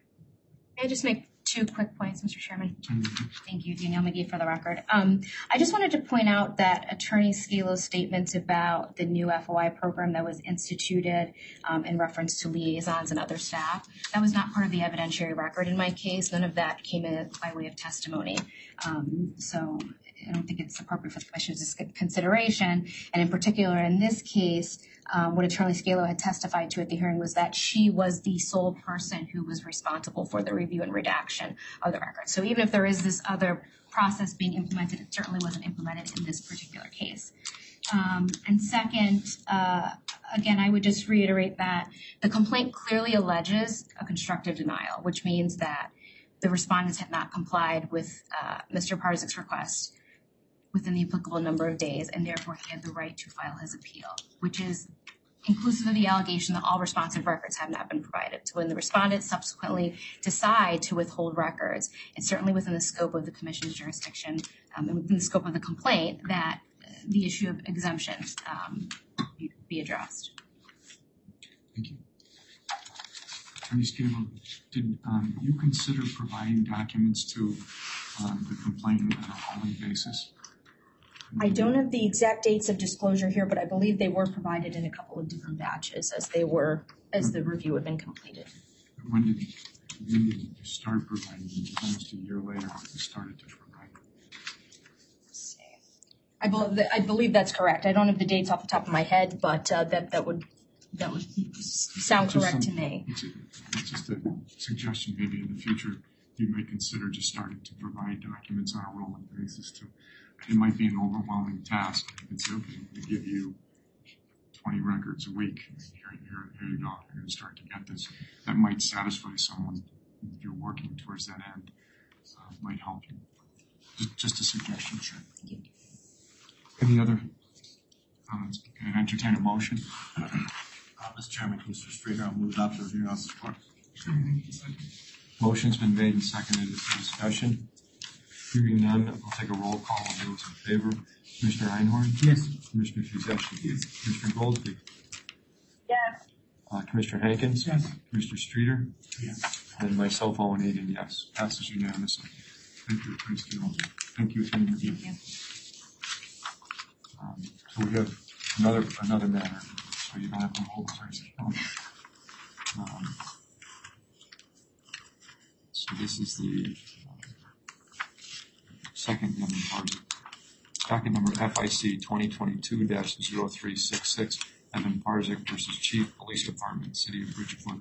just make 2 quick points, Mr. Chairman? Thank you, Danielle McGee, for the record. I just wanted to point out that Attorney Scalo's statements about the new FOI program that was instituted in reference to liaisons and other staff, that was not part of the evidentiary record in my case. None of that came in by way of testimony. So I don't think it's appropriate for the Commission's consideration. And in particular, in this case, what Attorney Scalo had testified to at the hearing was that she was the sole person who was responsible for the review and redaction of the record. So even if there is this other process being implemented, it certainly wasn't implemented in this particular case. And second, again, I would just reiterate that the complaint clearly alleges a constructive denial, which means that the respondents had not complied with Mr. Parzyk's request within the applicable number of days, and therefore he had the right to file his appeal, which is inclusive of the allegation that all responsive records have not been provided. So when the respondents subsequently decide to withhold records, it's certainly within the scope of the Commission's jurisdiction and within the scope of the complaint that the issue of exemptions be addressed. Thank you. Attorney Scalo, did you consider providing documents to the complainant on a rolling basis? I don't have the exact dates of disclosure here, but I believe they were provided in a couple of different batches as the review had been completed. When did you start providing them? It was almost a year later when you started to provide them. I believe that's correct. I don't have the dates off the top of my head, but that would sound correct to me. It's just a suggestion. Maybe in the future you might consider just starting to provide documents on a rolling basis too. It might be an overwhelming task. You can say, okay, I'm going to give you 20 records a week. Here you go. You're going to start to get this. That might satisfy someone if you're working towards that end. Might help you. Just a suggestion, sure. Any other comments? Can I entertain a motion? Mr. Chairman, Mr. Streeter, I'll move adoption of the hearing officer's report. Motion's been made and seconded. Is there discussion? Hearing none, we'll take a roll call. All those in favor. Commissioner Einhorn? Yes. Commissioner Fuzesky? Yes. Commissioner Goldsby? Yes. Commissioner Hankins? Yes. Commissioner Streeter? Yes. And myself, Owen Aiden, yes. Passes unanimously. Thank you, Attorney Scalo. Thank you, Attorney McGee. Thank you. So we have another matter, so you don't have to hold so this is the second part of docket number FIC 2022-0366, Evan Parzik versus Chief Police Department, City of Bridgeport.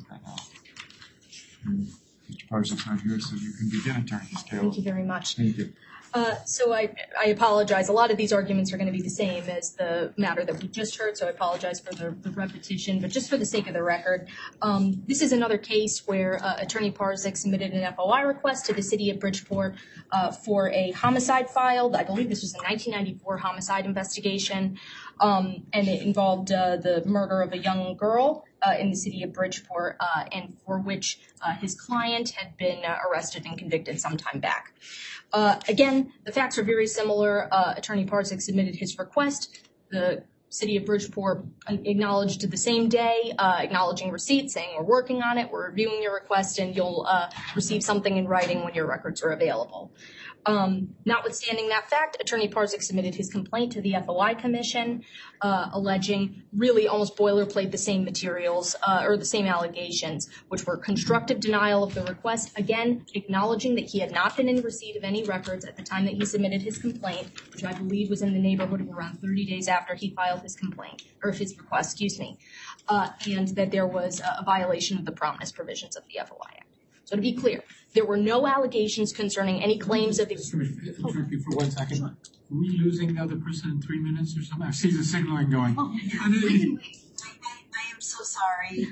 Mr. Parzik's not here, so you can begin, Attorney Scalo. Thank you very much. Thank you. So I apologize. A lot of these arguments are going to be the same as the matter that we just heard, so I apologize for the repetition. But just for the sake of the record, this is another case where Attorney Parzik submitted an FOI request to the City of Bridgeport for a homicide filed. I believe this was a 1994 homicide investigation, and it involved the murder of a young girl in the City of Bridgeport, and for which his client had been arrested and convicted some time back. Again, the facts are very similar. Attorney Parzik submitted his request. The City of Bridgeport acknowledged the same day, acknowledging receipt, saying we're working on it, we're reviewing your request, and you'll receive something in writing when your records are available. Notwithstanding that fact, Attorney Parzik submitted his complaint to the FOI Commission, alleging really almost boilerplate the same materials or the same allegations, which were constructive denial of the request, again, acknowledging that he had not been in receipt of any records at the time that he submitted his complaint, which I believe was in the neighborhood of around 30 days after he filed his complaint, or his request, and that there was a violation of the prominence provisions of the FOI Act. So to be clear, there were no allegations concerning any claims of... Interrupt you for 1 second. Are we losing the other person in 3 minutes or something? I see the signaling going. Oh, I am so sorry.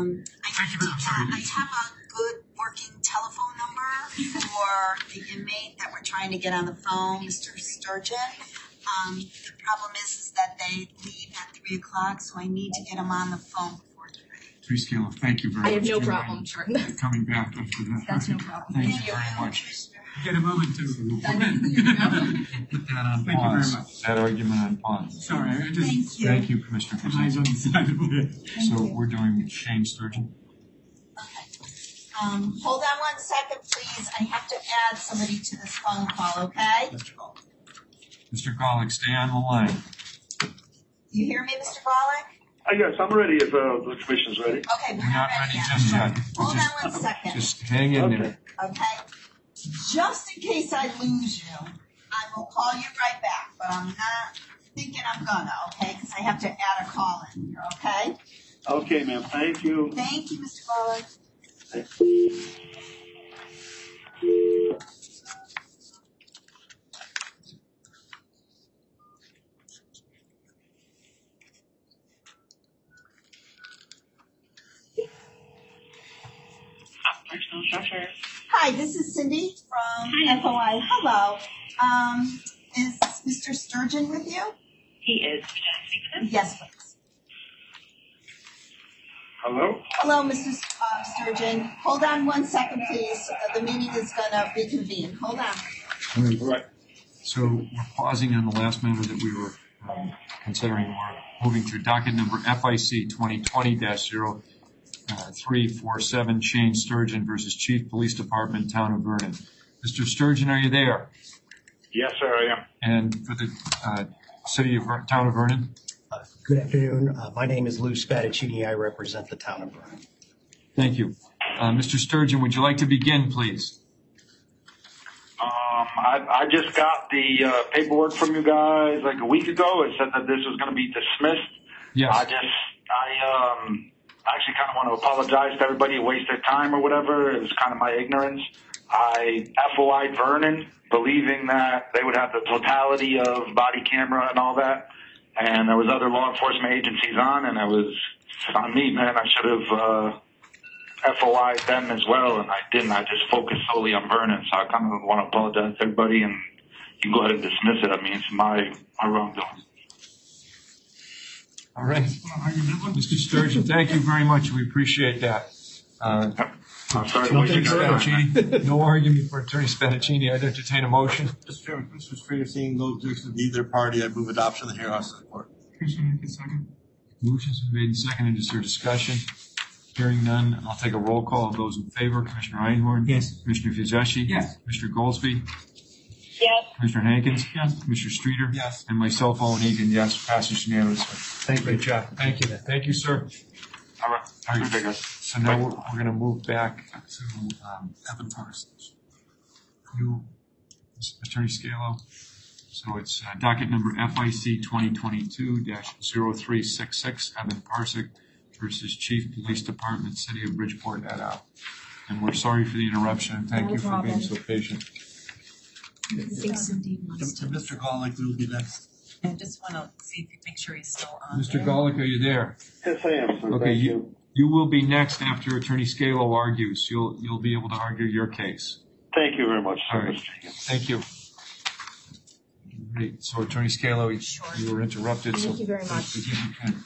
I have a good working telephone number for the inmate that we're trying to get on the phone, Mr. Sturgeon. The problem is that they leave at 3 o'clock, so I need to get him on the phone. Attorney Scalo, thank you very much. I have no problem, sure. Coming back after that. That's no problem. Thank you very much. Get a moment to Put that on pause. Thank you very much. That argument on pause. Sorry, I just... Thank you, Commissioner. Eyes on the side of it. So we're doing Shane Sturgeon. Okay. Hold on 1 second, please. I have to add somebody to this phone call, okay? Mr. Golick, stay on the line. You hear me, Mr. Golick? Yes, I'm ready if the commission's ready. Okay, We're not ready just yet. Hold on 1 second. Just hang in there. Okay? Just in case I lose you, I will call you right back, but I'm not thinking I'm gonna, okay? Because I have to add a call in here, okay? Okay, ma'am. Thank you. Thank you, Mr. Golick. Hi, this is Cindy from FOI. Hello. Is Mr. Sturgeon with you? He is. Can I speak to him? Yes, please. Hello? Hello, Mr. Sturgeon. Hold on 1 second, please. The meeting is going to reconvene. Hold on. All right. So we're pausing on the last matter that we were considering. We're moving to docket number FIC 2020-0347, Shane Sturgeon versus Chief Police Department, Town of Vernon. Mr. Sturgeon, are you there? Yes, sir, I am. And for the Town of Vernon? Good afternoon. My name is Lou Spadaccini. I represent the Town of Vernon. Thank you. Mr. Sturgeon, would you like to begin, please? I just got the paperwork from you guys like a week ago. It said that this was going to be dismissed. Yes. I actually kind of want to apologize to everybody who wasted time or whatever. It was kind of my ignorance. I FOI'd Vernon, believing that they would have the totality of body camera and all that. And there was other law enforcement agencies on, and it was on me, man. I should have FOI'd them as well, and I didn't. I just focused solely on Vernon, so I kind of want to apologize to everybody, and you can go ahead and dismiss it. I mean, it's my wrongdoing. All right. Mr. Sturgeon, thank you very much. We appreciate that. I'm sorry to waste your time. No argument for Attorney Spadaccini. I'd entertain a motion. Mr. Chairman, Mr. Streeter, seeing no objection to either party, I move adoption of the hearing officer report. Second. Motion's been made and seconded. Is there discussion? Hearing none, I'll take a roll call of those in favor. Commissioner Einhorn? Yes. Commissioner Fieschi? Yes. Mr. Goldsby? Yes. Commissioner Hankins? Yes. Mr. Streeter? Yes. And myself, Owen Egan, yes. Passes unanimously. Thank you. Great job. Thank you. Thank you, sir. All right. Okay, guys. So now we're going to move back to Evan Parsons. You, Attorney Scalo. So it's docket number FIC 2022-0366, Evan Parsik versus Chief Police Department, City of Bridgeport et al. And we're sorry for the interruption, and thank you for being so patient. I think Cindy wants to. Mr. Golick will be next. I just want to see if you make sure he's still on. Mr. Golick, are you there? Yes, I am, sir. Okay, Thank you. You will be next after Attorney Scalo argues. You'll be able to argue your case. Thank you very much, sir. All right. Thank you. Great. So Attorney Scalo, you were interrupted. Thank you very much. Begin your pen.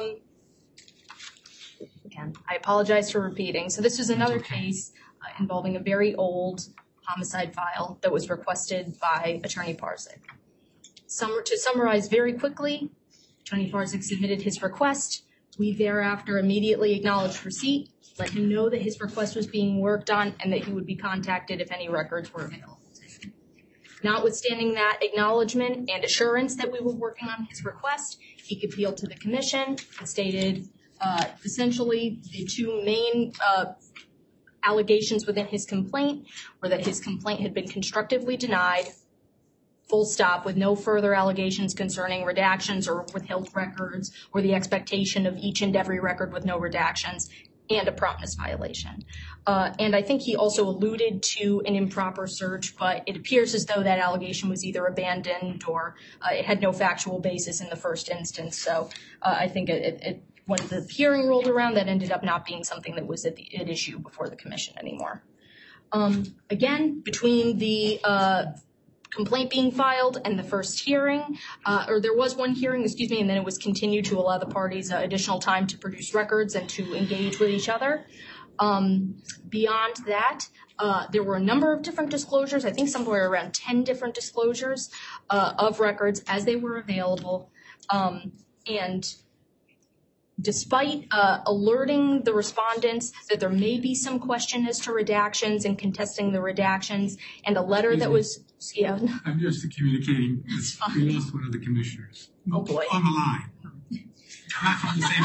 Again, I apologize for repeating. So this was another case involving a very old homicide file that was requested by Attorney Parsik. To summarize very quickly, Attorney Parsik submitted his request. We thereafter immediately acknowledged receipt, let him know that his request was being worked on, and that he would be contacted if any records were available to him. Notwithstanding that acknowledgement and assurance that we were working on his request, he appealed to the commission and stated essentially the two main allegations within his complaint were that his complaint had been constructively denied, full stop, with no further allegations concerning redactions or withheld records or the expectation of each and every record with no redactions, and a promptness violation. And I think he also alluded to an improper search, but it appears as though that allegation was either abandoned or it had no factual basis in the first instance. So I think when the hearing rolled around, that ended up not being something that was at issue before the commission anymore. Again, between the complaint being filed and the first hearing, or there was one hearing, and then it was continued to allow the parties additional time to produce records and to engage with each other. Beyond that, there were a number of different disclosures, I think somewhere around 10 different disclosures of records as they were available. And despite alerting the respondents that there may be some question as to redactions and contesting the redactions, and a letter that was, I'm just communicating. We lost one of the commissioners. Oh boy. On the line. Not from the same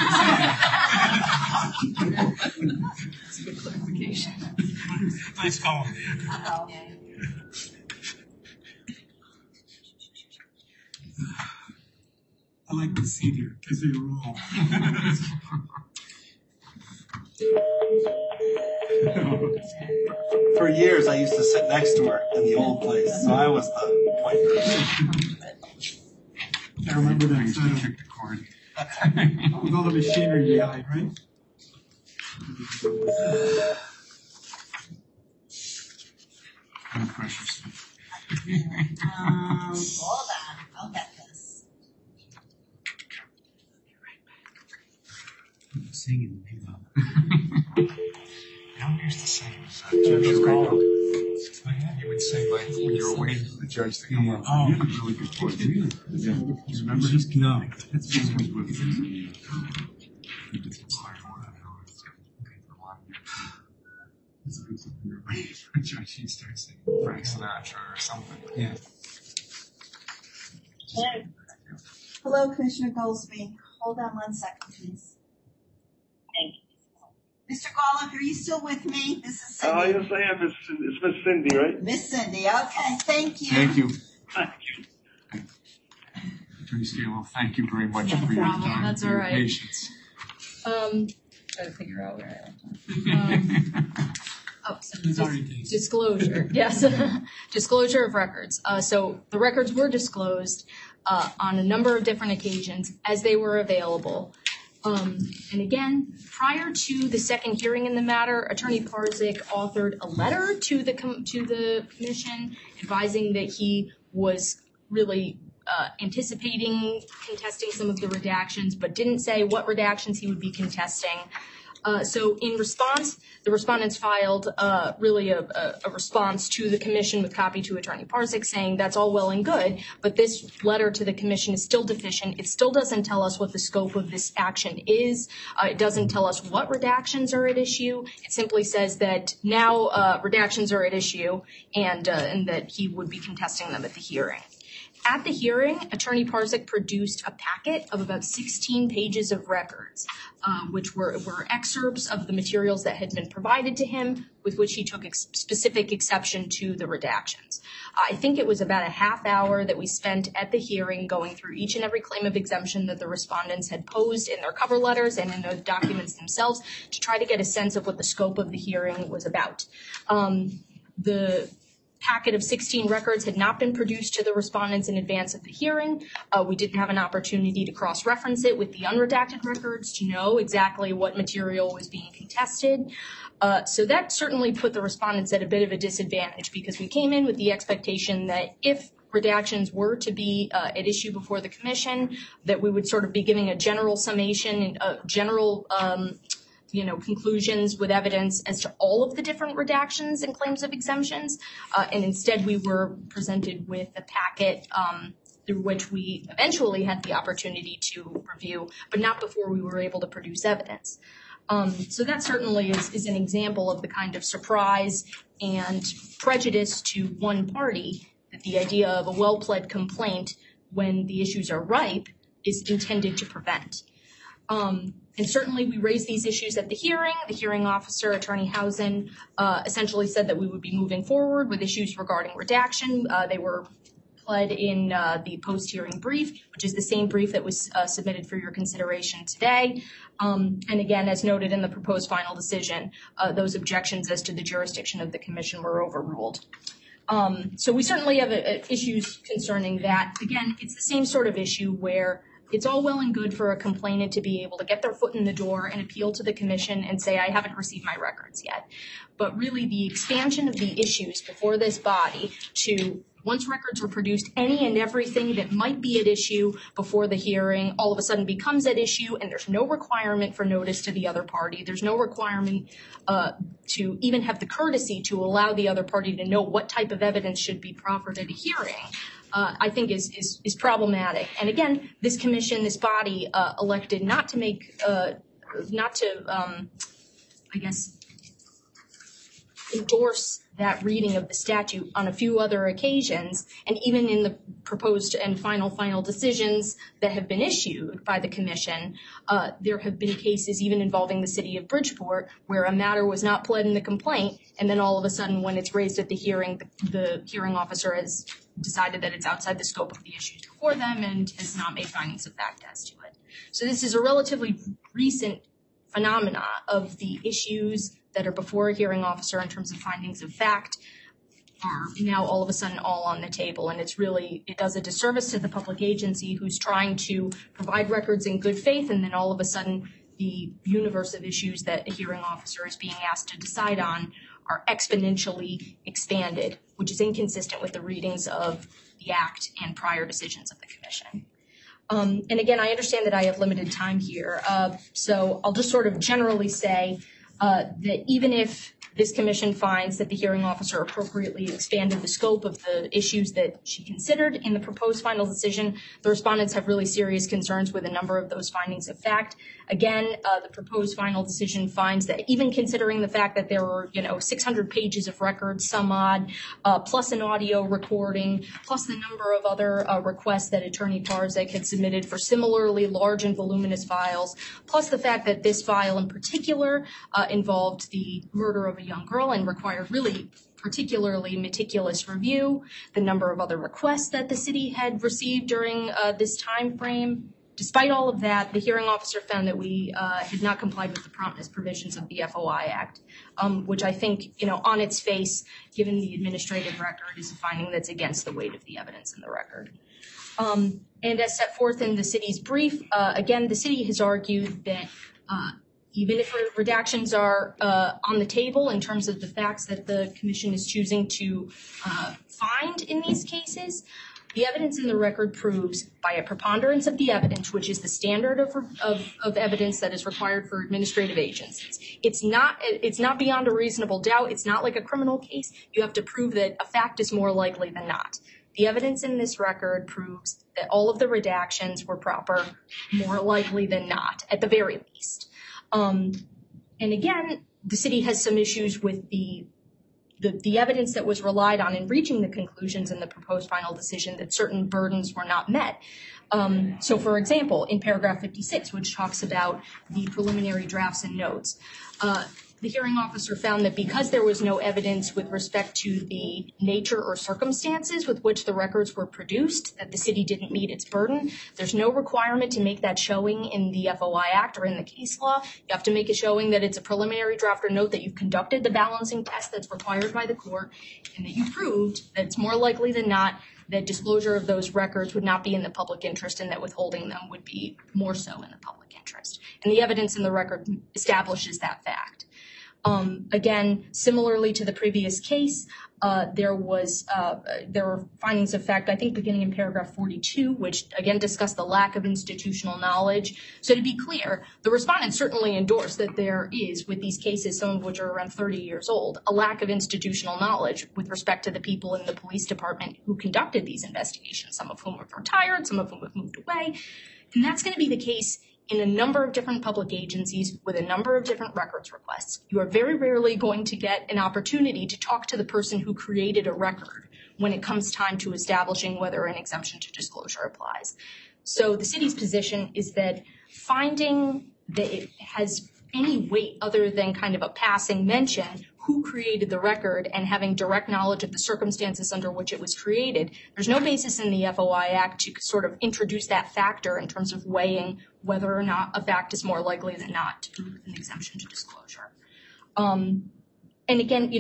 vicinity. That's a good clarification. Nice call. I like the senior because they were all. For years, I used to sit next to her in the old place, so I was the point person. I remember that kick the cord. With all the machinery behind, right? No pressure. Hold on, I'll get this. Singing. Now here's the same. Judge Scalo. You would say like when you were waiting for the judge to come up. Oh, you had a really good point. Really? Yeah. You remember? Just no. That's just what you Judge, he starts singing Frank Sinatra or something. Yeah. Hello, Commissioner Goldsby. Hold on 1 second, please. Thank you. Mr. Golick, are you still with me? This is Cindy. Yes, I am. It's Miss Cindy, right? Miss Cindy, okay, thank you. Thank you. Thank you. Attorney Scalo, thank you very much for your time. That's and your all right. patience. Try to figure out where I left off. Disclosure. Yes, disclosure of records. So the records were disclosed on a number of different occasions as they were available. And again, prior to the second hearing in the matter, Attorney Parsik authored a letter to the commission advising that he was really anticipating contesting some of the redactions, but didn't say what redactions he would be contesting. So in response, the respondents filed really a response to the commission with copy to Attorney Parsik saying that's all well and good, but this letter to the commission is still deficient. It still doesn't tell us what the scope of this action is. It doesn't tell us what redactions are at issue. It simply says that now redactions are at issue and that he would be contesting them at the hearing. At the hearing, Attorney Parzak produced a packet of about 16 pages of records, which were excerpts of the materials that had been provided to him, with which he took specific exception to the redactions. I think it was about a half hour that we spent at the hearing going through each and every claim of exemption that the respondents had posed in their cover letters and in the documents themselves to try to get a sense of what the scope of the hearing was about. The packet of 16 records had not been produced to the respondents in advance of the hearing. We didn't have an opportunity to cross-reference it with the unredacted records to know exactly what material was being contested. So that certainly put the respondents at a bit of a disadvantage because we came in with the expectation that if redactions were to be at issue before the commission, that we would sort of be giving a general summation, general conclusions with evidence as to all of the different redactions and claims of exemptions. And instead we were presented with a packet through which we eventually had the opportunity to review, but not before we were able to produce evidence. So that certainly is an example of the kind of surprise and prejudice to one party that the idea of a well-pled complaint when the issues are ripe is intended to prevent. And certainly we raised these issues at the hearing. The hearing officer, Attorney Housen, essentially said that we would be moving forward with issues regarding redaction. They were pled in the post-hearing brief, which is the same brief that was submitted for your consideration today. And again, as noted in the proposed final decision, those objections as to the jurisdiction of the commission were overruled. So we certainly have issues concerning that. Again, it's the same sort of issue where it's all well and good for a complainant to be able to get their foot in the door and appeal to the commission and say, I haven't received my records yet. But really the expansion of the issues before this body to once records were produced, any and everything that might be at issue before the hearing all of a sudden becomes at issue, and there's no requirement for notice to the other party. There's no requirement to even have the courtesy to allow the other party to know what type of evidence should be proffered at a hearing. I think is problematic. And again, this commission, this body elected not to endorse that reading of the statute on a few other occasions, and even in the proposed and final decisions that have been issued by the commission, there have been cases even involving the city of Bridgeport where a matter was not pled in the complaint, and then all of a sudden when it's raised at the hearing, the hearing officer has decided that it's outside the scope of the issues before them and has not made findings of fact as to it. So this is a relatively recent phenomena of the issues that are before a hearing officer in terms of findings of fact are now all of a sudden all on the table. And it does a disservice to the public agency who's trying to provide records in good faith, and then all of a sudden the universe of issues that a hearing officer is being asked to decide on are exponentially expanded, which is inconsistent with the readings of the Act and prior decisions of the Commission. And again, I understand that I have limited time here, so I'll just sort of generally say that even if this commission finds that the hearing officer appropriately expanded the scope of the issues that she considered in the proposed final decision, the respondents have really serious concerns with a number of those findings of fact. Again, the proposed final decision finds that even considering the fact that there were, 600 pages of records, some odd, plus an audio recording, plus the number of other requests that Attorney Parzak had submitted for similarly large and voluminous files, plus the fact that this file in particular involved the murder of a young girl and required really particularly meticulous review, the number of other requests that the city had received during this time frame. Despite all of that, the hearing officer found that we had not complied with the promptness provisions of the FOI Act, which I think, on its face, given the administrative record, is a finding that's against the weight of the evidence in the record. And as set forth in the city's brief, again, the city has argued that even if redactions are on the table in terms of the facts that the commission is choosing to find in these cases, the evidence in the record proves by a preponderance of the evidence, which is the standard of evidence that is required for administrative agencies. It's not beyond a reasonable doubt. It's not like a criminal case. You have to prove that a fact is more likely than not. The evidence in this record proves that all of the redactions were proper, more likely than not, at the very least. And again, the city has some issues with the the evidence that was relied on in reaching the conclusions in the proposed final decision that certain burdens were not met. So, for example, in paragraph 56, which talks about the preliminary drafts and notes, the hearing officer found that because there was no evidence with respect to the nature or circumstances with which the records were produced, that the city didn't meet its burden. There's no requirement to make that showing in the FOI Act or in the case law. You have to make a showing that it's a preliminary draft or note, that you've conducted the balancing test that's required by the court, and that you proved that it's more likely than not that disclosure of those records would not be in the public interest and that withholding them would be more so in the public interest. And the evidence in the record establishes that fact. Again, similarly to the previous case, there were findings of fact, I think beginning in paragraph 42, which again discussed the lack of institutional knowledge. So to be clear, the respondents certainly endorsed that there is, with these cases, some of which are around 30 years old, a lack of institutional knowledge with respect to the people in the police department who conducted these investigations, some of whom have retired, some of whom have moved away. And that's going to be the case in a number of different public agencies with a number of different records requests. You are very rarely going to get an opportunity to talk to the person who created a record when it comes time to establishing whether an exemption to disclosure applies. So the city's position is that finding that it has any weight other than kind of a passing mention who created the record and having direct knowledge of the circumstances under which it was created, there's no basis in the FOI Act to sort of introduce that factor in terms of weighing whether or not a fact is more likely than not to prove an exemption to disclosure. And again,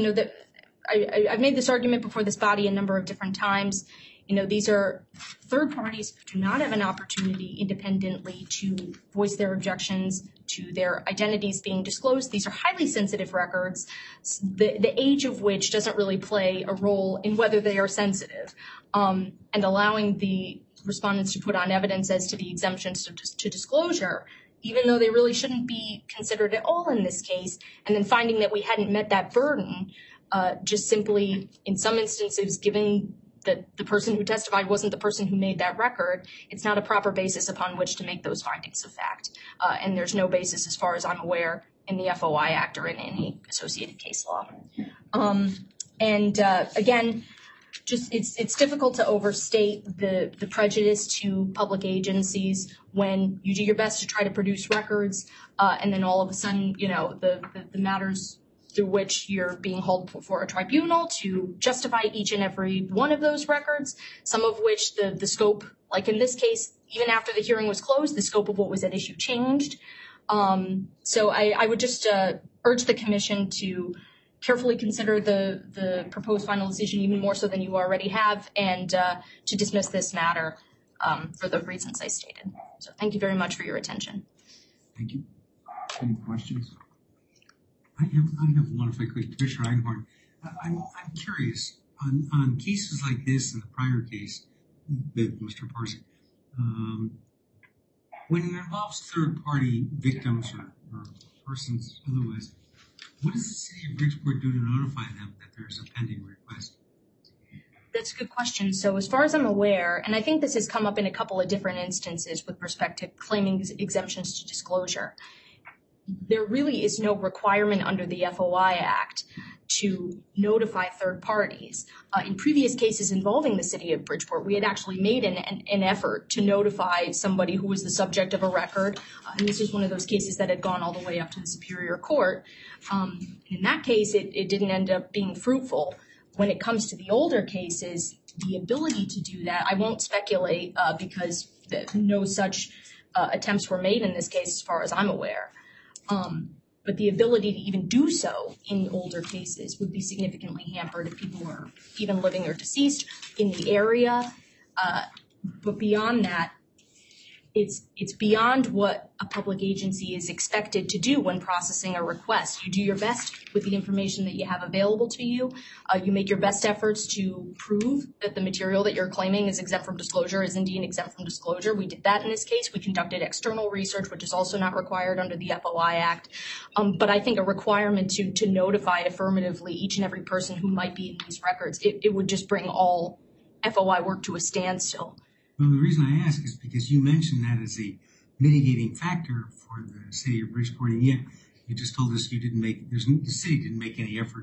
I've made this argument before this body a number of different times. These are third parties who do not have an opportunity independently to voice their objections to their identities being disclosed. These are highly sensitive records, the age of which doesn't really play a role in whether they are sensitive, and allowing the respondents to put on evidence as to the exemptions to disclosure, even though they really shouldn't be considered at all in this case, and then finding that we hadn't met that burden, just simply in some instances, given that the person who testified wasn't the person who made that record, it's not a proper basis upon which to make those findings of fact. And there's no basis, as far as I'm aware, in the FOI Act or in any associated case law. Again, just it's difficult to overstate the prejudice to public agencies when you do your best to try to produce records, and then all of a sudden, the matters through which you're being hauled before a tribunal to justify each and every one of those records, some of which the scope, like in this case, even after the hearing was closed, the scope of what was at issue changed. So I would just urge the commission to carefully consider the proposed final decision, even more so than you already have, and to dismiss this matter for the reasons I stated. So thank you very much for your attention. Thank you. Any questions? I have one, if I could. Commissioner Einhorn, I'm curious, on cases like this and the prior case with Mr. Parson, when it involves third-party victims or persons otherwise, what does the city of Bridgeport do to notify them that there's a pending request? That's a good question. So as far as I'm aware, and I think this has come up in a couple of different instances with respect to claiming exemptions to disclosure, there really is no requirement under the FOI Act to notify third parties. In previous cases involving the city of Bridgeport, we had actually made an effort to notify somebody who was the subject of a record. And this is one of those cases that had gone all the way up to the Superior Court. In that case, it didn't end up being fruitful. When it comes to the older cases, the ability to do that, I won't speculate because no such attempts were made in this case as far as I'm aware. But the ability to even do so in older cases would be significantly hampered if people were even living or deceased in the area. But beyond that, it's beyond what a public agency is expected to do when processing a request. You do your best with the information that you have available to you. You make your best efforts to prove that the material that you're claiming is exempt from disclosure is indeed exempt from disclosure. We did that in this case. We conducted external research, which is also not required under the FOI Act. But I think a requirement to notify affirmatively each and every person who might be in these records, it would just bring all FOI work to a standstill. Well, the reason I ask is because you mentioned that as a mitigating factor for the city of Bridgeport, and yet you just told us the city didn't make any efforts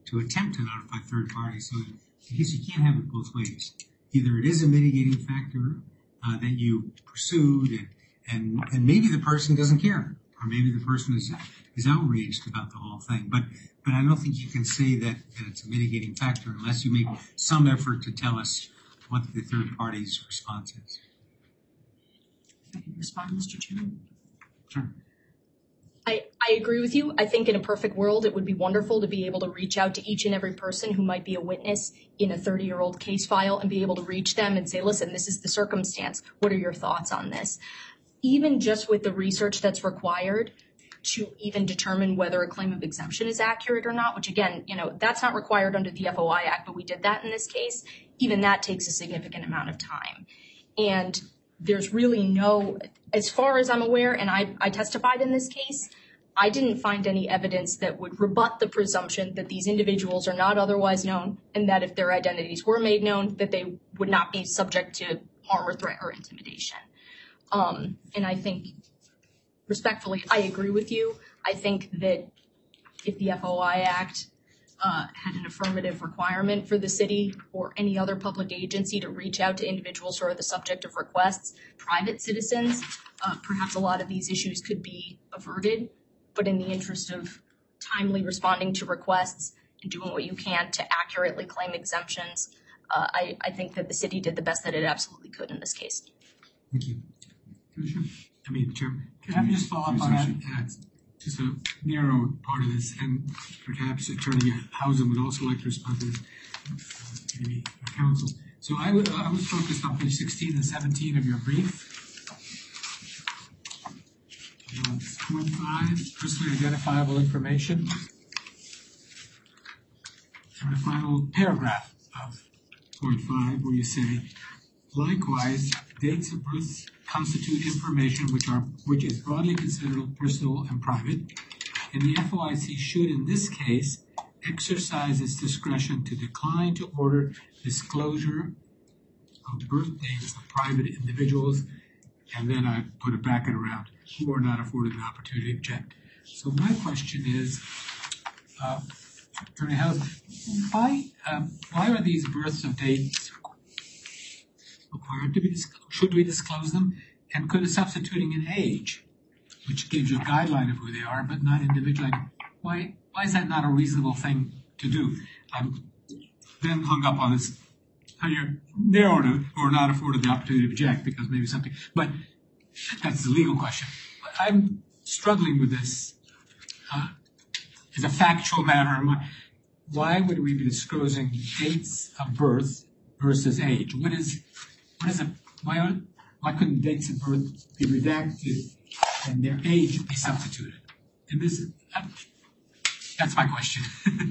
to attempt to notify third parties. So in case you can't have it both ways. Either it is a mitigating factor that you pursued, and maybe the person doesn't care, or maybe the person is outraged about the whole thing. But I don't think you can say that it's a mitigating factor unless you make some effort to tell us what the third party's response is. If I can respond, Mr. Chairman? Sure. I agree with you. I think in a perfect world, it would be wonderful to be able to reach out to each and every person who might be a witness in a 30-year-old case file and be able to reach them and say, listen, this is the circumstance. What are your thoughts on this? Even just with the research that's required to even determine whether a claim of exemption is accurate or not, which again, that's not required under the FOI Act, but we did that in this case. Even that takes a significant amount of time. And there's really no, as far as I'm aware, and I testified in this case, I didn't find any evidence that would rebut the presumption that these individuals are not otherwise known and that if their identities were made known, that they would not be subject to harm or threat or intimidation. And I think, respectfully, I agree with you. I think that if the FOI Act had an affirmative requirement for the city or any other public agency to reach out to individuals who are the subject of requests, private citizens, perhaps a lot of these issues could be averted. But in the interest of timely responding to requests and doing what you can to accurately claim exemptions, I think that the city did the best that it absolutely could in this case. Thank you. Chairman, can I just follow up on that? Just a narrow part of this, and perhaps Attorney Hausen would also like to respond to this, maybe counsel. So I was focused on page 16 and 17 of your brief. Point 5, personally identifiable information. And the final paragraph of point 5, where you say, likewise, dates of birth constitute information which is broadly considered personal and private, and the FOIC should, in this case, exercise its discretion to decline to order disclosure of birth dates of private individuals, and then I put a bracket around who are not afforded the opportunity to object. So my question is, Attorney Hausen, why are these births of dates required to be disclosed? Should we disclose them? And could substituting an age, which gives you a guideline of who they are, but not individually, why is that not a reasonable thing to do? I'm then hung up on this, how you're narrowed or not afforded the opportunity to object because maybe something, but that's a legal question. I'm struggling with this as a factual matter. Why would we be disclosing dates of birth versus age? Why couldn't dates of birth be redacted and their age be substituted? And that's my question.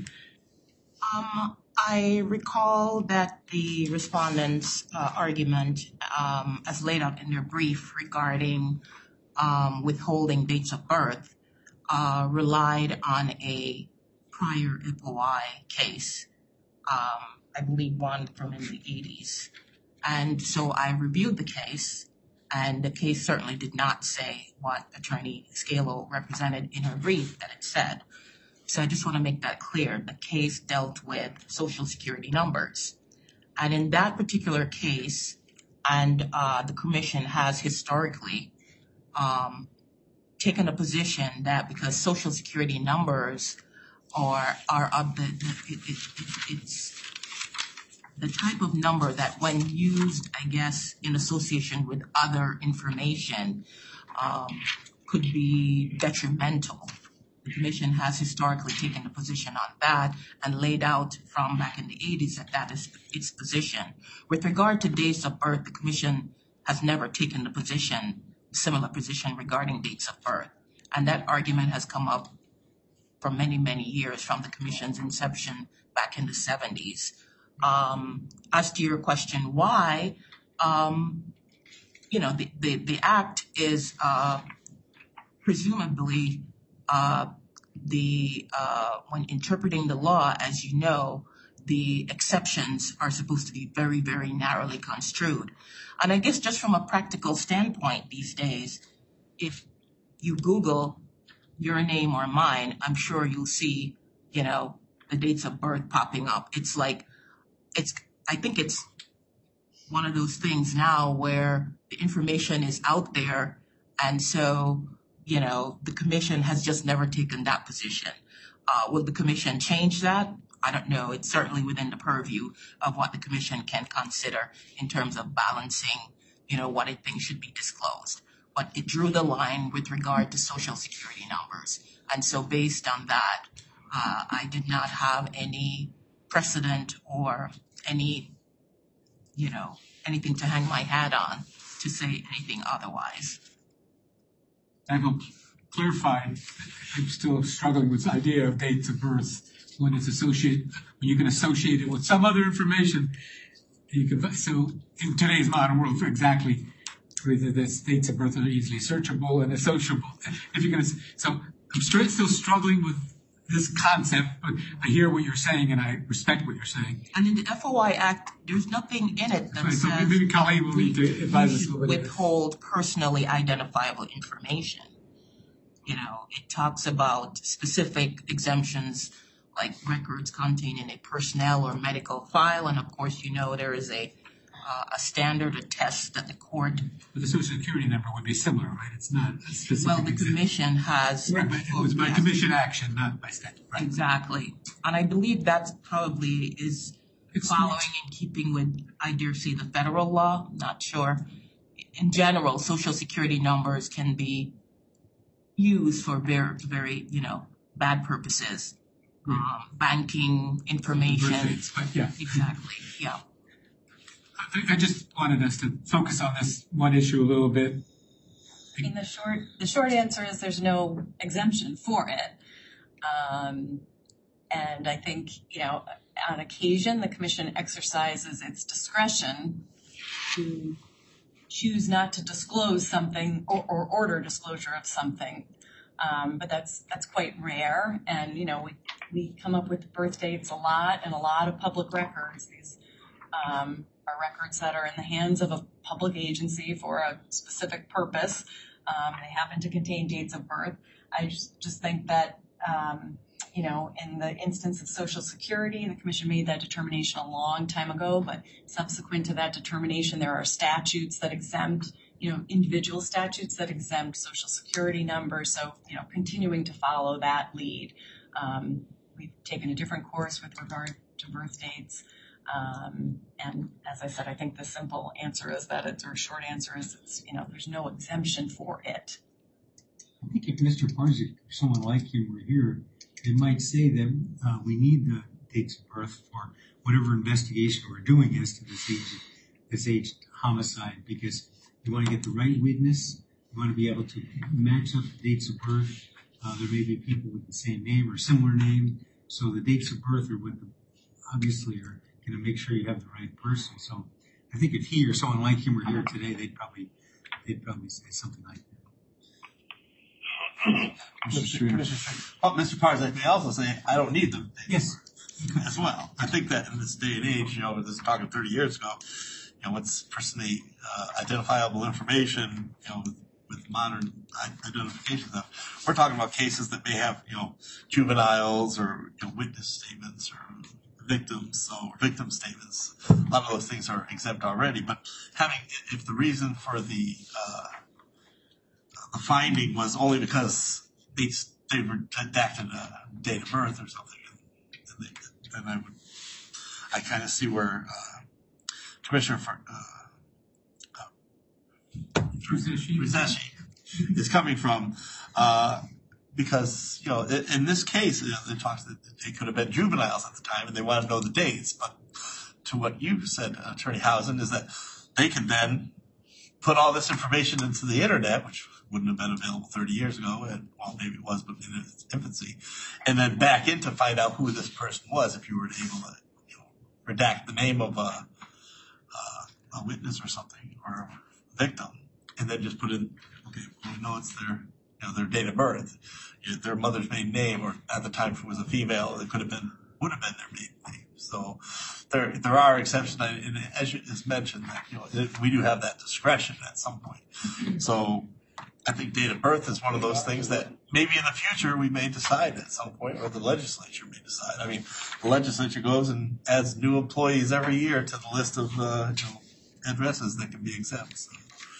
I recall that the respondents' argument, as laid out in their brief regarding withholding dates of birth, relied on a prior FOI case, I believe one from in the 80s. And so I reviewed the case, and the case certainly did not say what Attorney Scalo represented in her brief that it said. So I just want to make that clear. The case dealt with Social Security numbers. And in that particular case, and the Commission has historically taken a position that because Social Security numbers are of it's the type of number that when used, I guess, in association with other information could be detrimental. The Commission has historically taken a position on that and laid out from back in the 80s that is its position. With regard to dates of birth, the Commission has never taken a similar position regarding dates of birth. And that argument has come up for many, many years from the Commission's inception back in the 70s. As to your question, why, the Act is presumably when interpreting the law, as you know, the exceptions are supposed to be very, very narrowly construed. And I guess just from a practical standpoint these days, if you Google your name or mine, I'm sure you'll see, the dates of birth popping up. It's like, I think it's one of those things now where the information is out there, and so, the commission has just never taken that position. Will the commission change that? I don't know. It's certainly within the purview of what the commission can consider in terms of balancing, what it thinks should be disclosed. But it drew the line with regard to social security numbers. And so based on that, I did not have any precedent or any, anything to hang my hat on to say anything otherwise. I will clarify, I'm still struggling with the idea of dates of birth when you can associate it with some other information. So in today's modern world, for exactly, the dates of birth are easily searchable and associable. So I'm still struggling with this concept, but I hear what you're saying and I respect what you're saying. And in the FOI Act, there's nothing in it that says maybe Colleen will need to advise us a little bit. Withhold personally identifiable information. It talks about specific exemptions like records containing a personnel or medical file, and of course, there is a standard, a test that the court. But the Social Security number would be similar, right? It's not a specific. Well, the commission has. Right, but it was by commission action, not by statute. Right? Exactly, and I believe that probably is following and keeping with, I dare say, the federal law. Not sure. In general, Social Security numbers can be used for very, very, bad purposes. Banking information. Yeah. Exactly. Yeah. I just wanted us to focus on this one issue a little bit. I mean, the short answer is there's no exemption for it. And I think, on occasion, the commission exercises its discretion to choose not to disclose something or order disclosure of something. But that's quite rare. And, we come up with birth dates a lot and a lot of public records. These are records that are in the hands of a public agency for a specific purpose. They happen to contain dates of birth. I just think that, in the instance of Social Security, the commission made that determination a long time ago, but subsequent to that determination, there are statutes that exempt, individual statutes that exempt Social Security numbers. So, continuing to follow that lead. We've taken a different course with regard to birth dates. And as I said, I think the simple answer is that short answer is, there's no exemption for it. I think if Mr. Parzik or someone like him were here, they might say that we need the dates of birth for whatever investigation we're doing as to this age homicide, because you want to get the right witness. You want to be able to match up the dates of birth. There may be people with the same name or similar name. So the dates of birth are obviously are going to make sure you have the right person. So I think if he or someone like him were here today, they'd probably say something like that. Mr. Parzak may also say, I don't need them. Yes. As well. I think that in this day and age, this is talking 30 years ago, what's personally identifiable information, with modern identification stuff. We're talking about cases that may have, juveniles or witness statements or victims, so victim statements. A lot of those things are exempt already. But if the reason for the finding was only because they redacted a date of birth or something, then I kind of see where Commissioner Rizeshi is coming from, because in this case it talks that they could have been juveniles at the time and they want to know the dates. But to what you said, Attorney Housen, is that they can then put all this information into the internet, which wouldn't have been available 30 years ago, and well, maybe it was, but in its infancy, and then back in to find out who this person was if you were able to redact the name of a witness or something, or a victim, and then just put in, okay, well, we know it's their date of birth, their mother's maiden name, or at the time if it was a female, it would have been their maiden name. So there are exceptions, and as mentioned, that we do have that discretion at some point. So I think date of birth is one of those things that maybe in the future we may decide at some point, or the legislature may decide. I mean, the legislature goes and adds new employees every year to the list of addresses that can be exempt. So.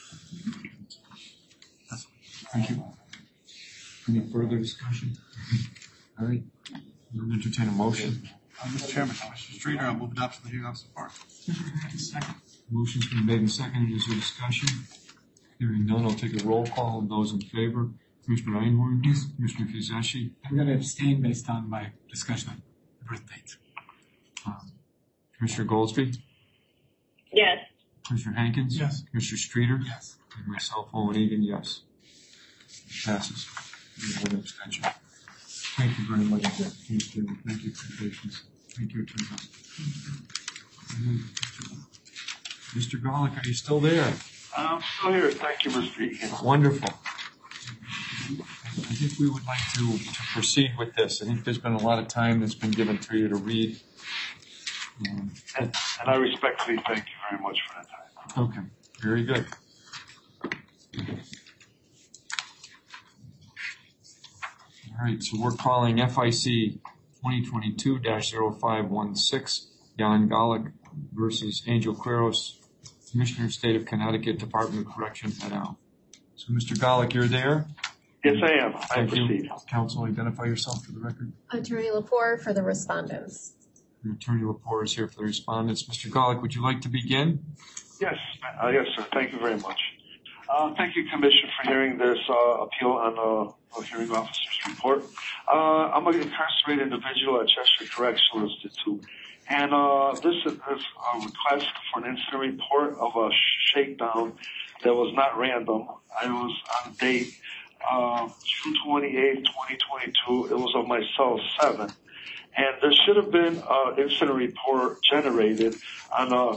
Thank you. Any further discussion? All right. We'll entertain a motion. Mr. Chairman, Mr. Streeter, I'll move adoption of the hearing officer report. Second. Motion's been made and seconded. Is there discussion? Hearing none, I'll take a roll call. Those in favor, Commissioner Einhorn? Yes. Commissioner Fieschi? I'm going to abstain based on my discussion on birth date. Commissioner Goldsby? Yes. Commissioner Hankins? Yes. Commissioner Streeter? Yes. And myself, Owen Egan, yes. Passes. One abstention. Thank you very much. Thank you for your patience. Thank you, Attorney. Mr. Golick, are you still there? I'm still here. Thank you, Mr. Egan. Wonderful. I think we would like to proceed with this. I think there's been a lot of time that's been given to you to read. And I respectfully thank you very much for that time. Okay, very good. All right, so we're calling FIC 2022-0516, Jan Golick versus Angel Claros, Commissioner, State of Connecticut, Department of Correction, et al. So, Mr. Golick, you're there? Yes, I am. Thank you. Counsel, identify yourself for the record. Attorney Lepore for the respondents. Attorney Lepore is here for the respondents. Mr. Golick, would you like to begin? Yes, yes, sir. Thank you very much. Thank you, Commission, for hearing this appeal on the hearing officer's report. I'm an incarcerated individual at Cheshire Correctional Institute, and this is a request for an incident report of a shakedown that was not random. I was on date June 28, 2022. It was of my cell 7. And there should have been an incident report generated on a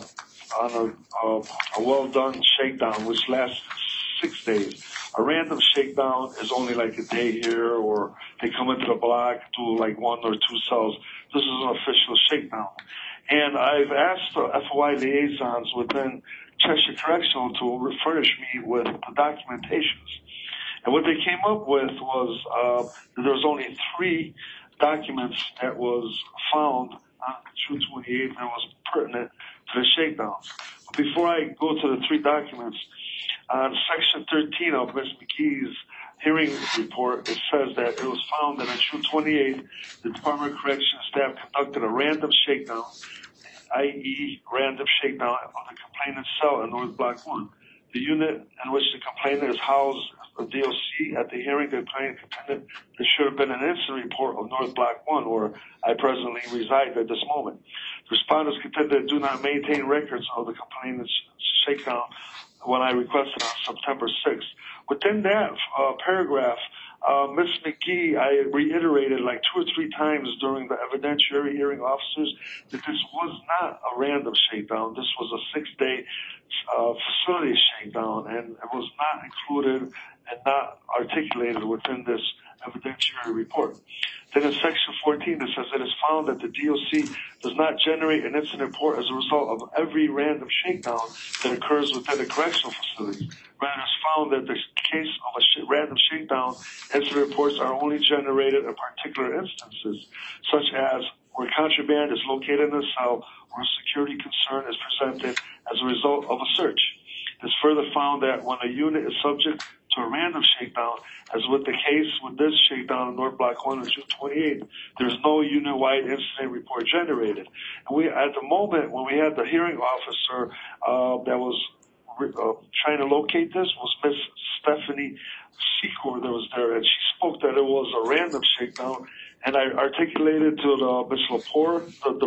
well-done shakedown, which lasts 6 days. A random shakedown is only like a day here, or they come into the block, do like 1 or 2 cells. This is an official shakedown. And I've asked the FOI liaisons within Cheshire Correctional to furnish me with the documentations. And what they came up with was there was only 3 documents that was found on June 28th that was pertinent to the shakedown. But before I go to the 3 documents, on Section 13 of Ms. McGee's hearing report, it says that it was found that on June 28th, the Department of Corrections staff conducted a random shakedown, i.e. random shakedown of the complainant's cell in North Block 1. The unit in which the complainant is housed, the DOC, at the hearing, the complainant contended there should have been an incident report of North Block 1, where I presently reside at this moment. The respondents contended do not maintain records of the complainant's shakedown when I requested on September 6th. Within that paragraph, Ms. McGee, I reiterated like 2 or 3 times during the evidentiary hearing officers that this was not a random shakedown. This was a 6-day facility shakedown, and it was not included and not articulated within this evidentiary report. Then in Section 14, it says it is found that the DOC does not generate an incident report as a result of every random shakedown that occurs within a correctional facility. Rather, it's found that the case of a random shakedown, incident reports are only generated in particular instances, such as where contraband is located in the cell or a security concern is presented as a result of a search. It's further found that when a unit is subject to a random shakedown, as with the case with this shakedown in North Block 1 on June 28th, there's no unit-wide incident report generated. And we, at the moment, when we had the hearing officer that was trying to locate this, was Miss Stephanie Secor that was there, and she spoke that it was a random shakedown, and I articulated to Ms. Lepore, the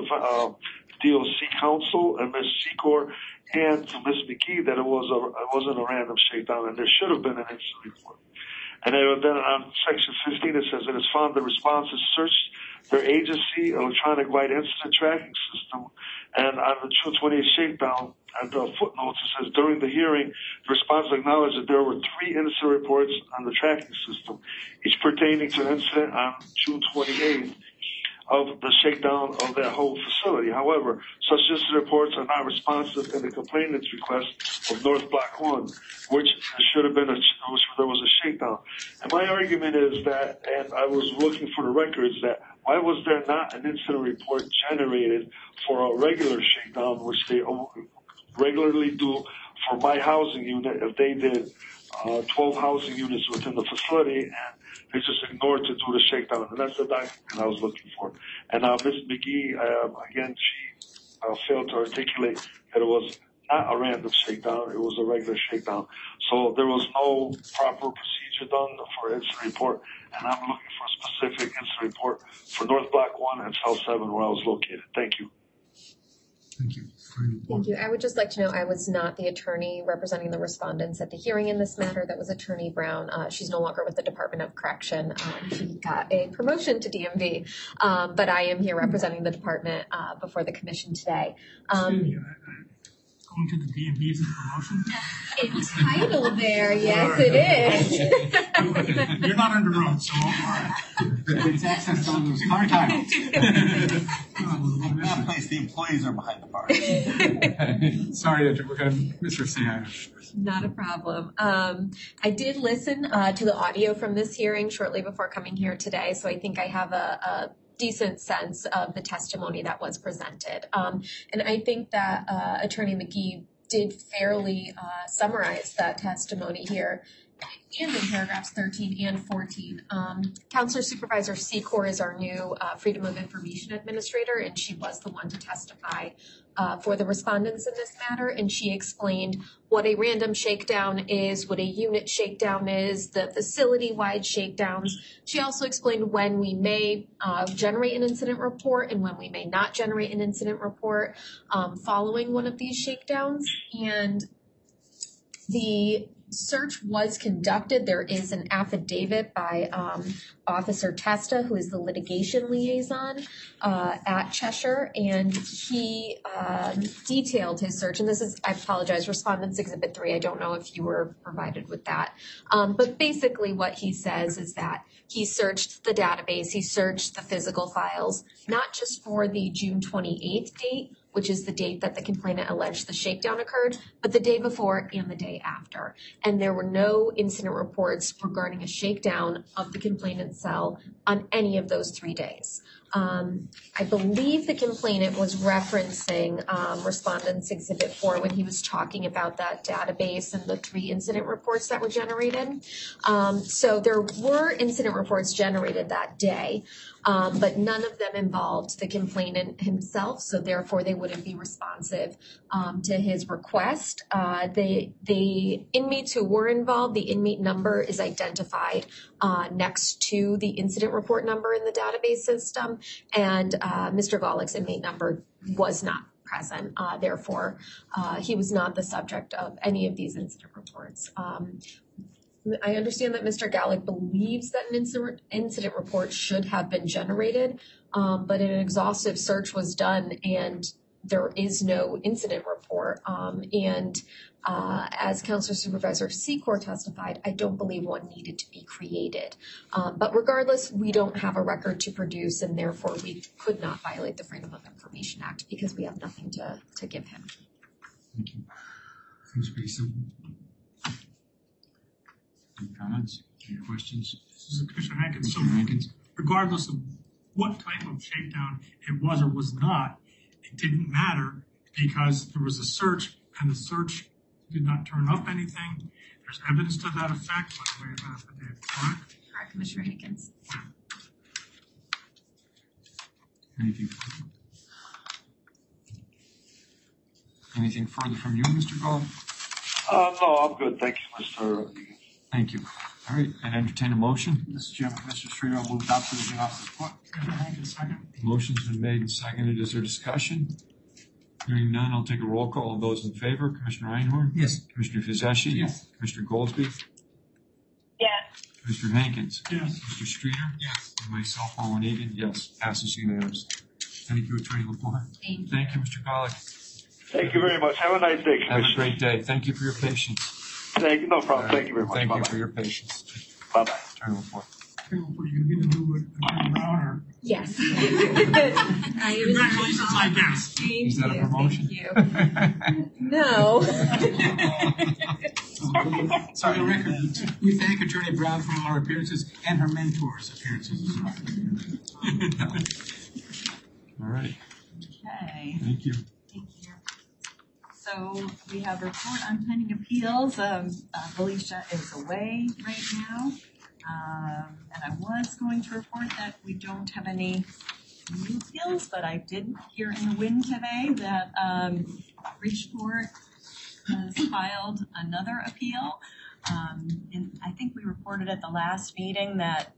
DOC counsel, and Ms. Secor, and to Ms. McGee that it wasn't a random shakedown, and there should have been an incident report. And then on Section 15, it says it is found the respondents searched their agency electronic white incident tracking system, and on the June 28th shakedown, at the footnotes, it says during the hearing, the respondents acknowledged that there were 3 incident reports on the tracking system, each pertaining to an incident on June 28th. of the shakedown of that whole facility. However, such incident reports are not responsive in the complainant's request of North Block 1, which should have been which there was a shakedown. And my argument is that, and I was looking for the records, that why was there not an incident report generated for a regular shakedown, which they regularly do for my housing unit if they did 12 housing units within the facility, and they just ignored to do the shakedown. And that's the document I was looking for. And Ms. McGee, again, she failed to articulate that it was not a random shakedown, it was a regular shakedown. So there was no proper procedure done for incident report, and I'm looking for a specific incident report for North Block 1 and South 7 where I was located. Thank you. Thank you. Thank you. I would just like to know I was not the attorney representing the respondents at the hearing in this matter. That was Attorney Brown. She's no longer with the Department of Correction. She got a promotion to DMV, but I am here representing the department before the commission today. Going to the DMV is a promotion? It's titled there, yes it is. You're not under oath, so It's access on those car titles. That place, the employees are behind the bar. Sorry, we're going to Mr. Sehine. Not a problem. I did listen to the audio from this hearing shortly before coming here today, so I think I have a decent sense of the testimony that was presented. And I think that Attorney McGee did fairly summarize that testimony here and in paragraphs 13 and 14. Counselor Supervisor Secor is our new Freedom of Information Administrator, and she was the one to testify for the respondents in this matter, and she explained what a random shakedown is, what a unit shakedown is, the facility-wide shakedowns. She also explained when we may generate an incident report and when we may not generate an incident report following one of these shakedowns. And the search was conducted. There is an affidavit by Officer Testa, who is the litigation liaison at Cheshire, and he detailed his search. And this is, I apologize, Respondents Exhibit 3. I don't know if you were provided with that. But basically what he says is that he searched the database, he searched the physical files, not just for the June 28th date, which is the date that the complainant alleged the shakedown occurred, but the day before and the day after. And there were no incident reports regarding a shakedown of the complainant's cell on any of those 3 days. I believe the complainant was referencing Respondents Exhibit 4 when he was talking about that database and the 3 incident reports that were generated. So there were incident reports generated that day, but none of them involved the complainant himself, so therefore they wouldn't be responsive to his request. The inmates who were involved, the inmate number is identified next to the incident report number in the database system, and Mr. Golick's inmate number was not present. Therefore, he was not the subject of any of these incident reports. I understand that Mr. Golick believes that an incident report should have been generated, but an exhaustive search was done and there is no incident report. As Counselor Supervisor Secor testified, I don't believe one needed to be created. But regardless, we don't have a record to produce, and therefore we could not violate the Freedom of Information Act because we have nothing to give him. Thank you. Seems pretty simple. Any comments? Any questions? This is Commissioner Hankins. So Hankins? regardless of what type of shakedown it was or was not, it didn't matter because there was a search and the search did not turn up anything. There's evidence to that effect. By the way, of affidavit, correct? Correct, Commissioner Hankins. Anything further? Anything further from you, Mr. Golick? No, I'm good. Thank you, Mr. Thank you. All right, and entertain a motion. Mr. Chairman, Commissioner Streeter will move adoption of the hearing officer's report. Commissioner Hankins, second. Motion's been made and seconded. Is there discussion? Hearing none, I'll take a roll call. All those in favor, Commissioner Einhorn? Yes. Commissioner Fizeshi? Yes. Commissioner Goldsby? Yes. Commissioner Hankins? Yes. Mr. Streeter? Yes. And myself, Alan Egan? Yes. Passes unanimously. Thank you, Attorney Lepore. Thank you, Mr. Golick. Thank you very much. Have a nice day, Have a Commissioner. great day. Thank you for your patience. Thank you. No problem. Thank you very much. Thank Bye-bye. you for your patience. Bye-bye. Attorney Lepore. Are you going to be the new Attorney Brown or? Yes. Congratulations, I guess. Thank Is that a you, promotion? thank you. No. So the record, we thank Attorney Brown for all her appearances and her mentor's appearances as well. All right. Okay. Thank you. Thank you. So we have a report on pending appeals. Felicia is away right now. And I was going to report that we don't have any new appeals, but I did hear in the wind today that Bridgeport has filed another appeal. And I think we reported at the last meeting that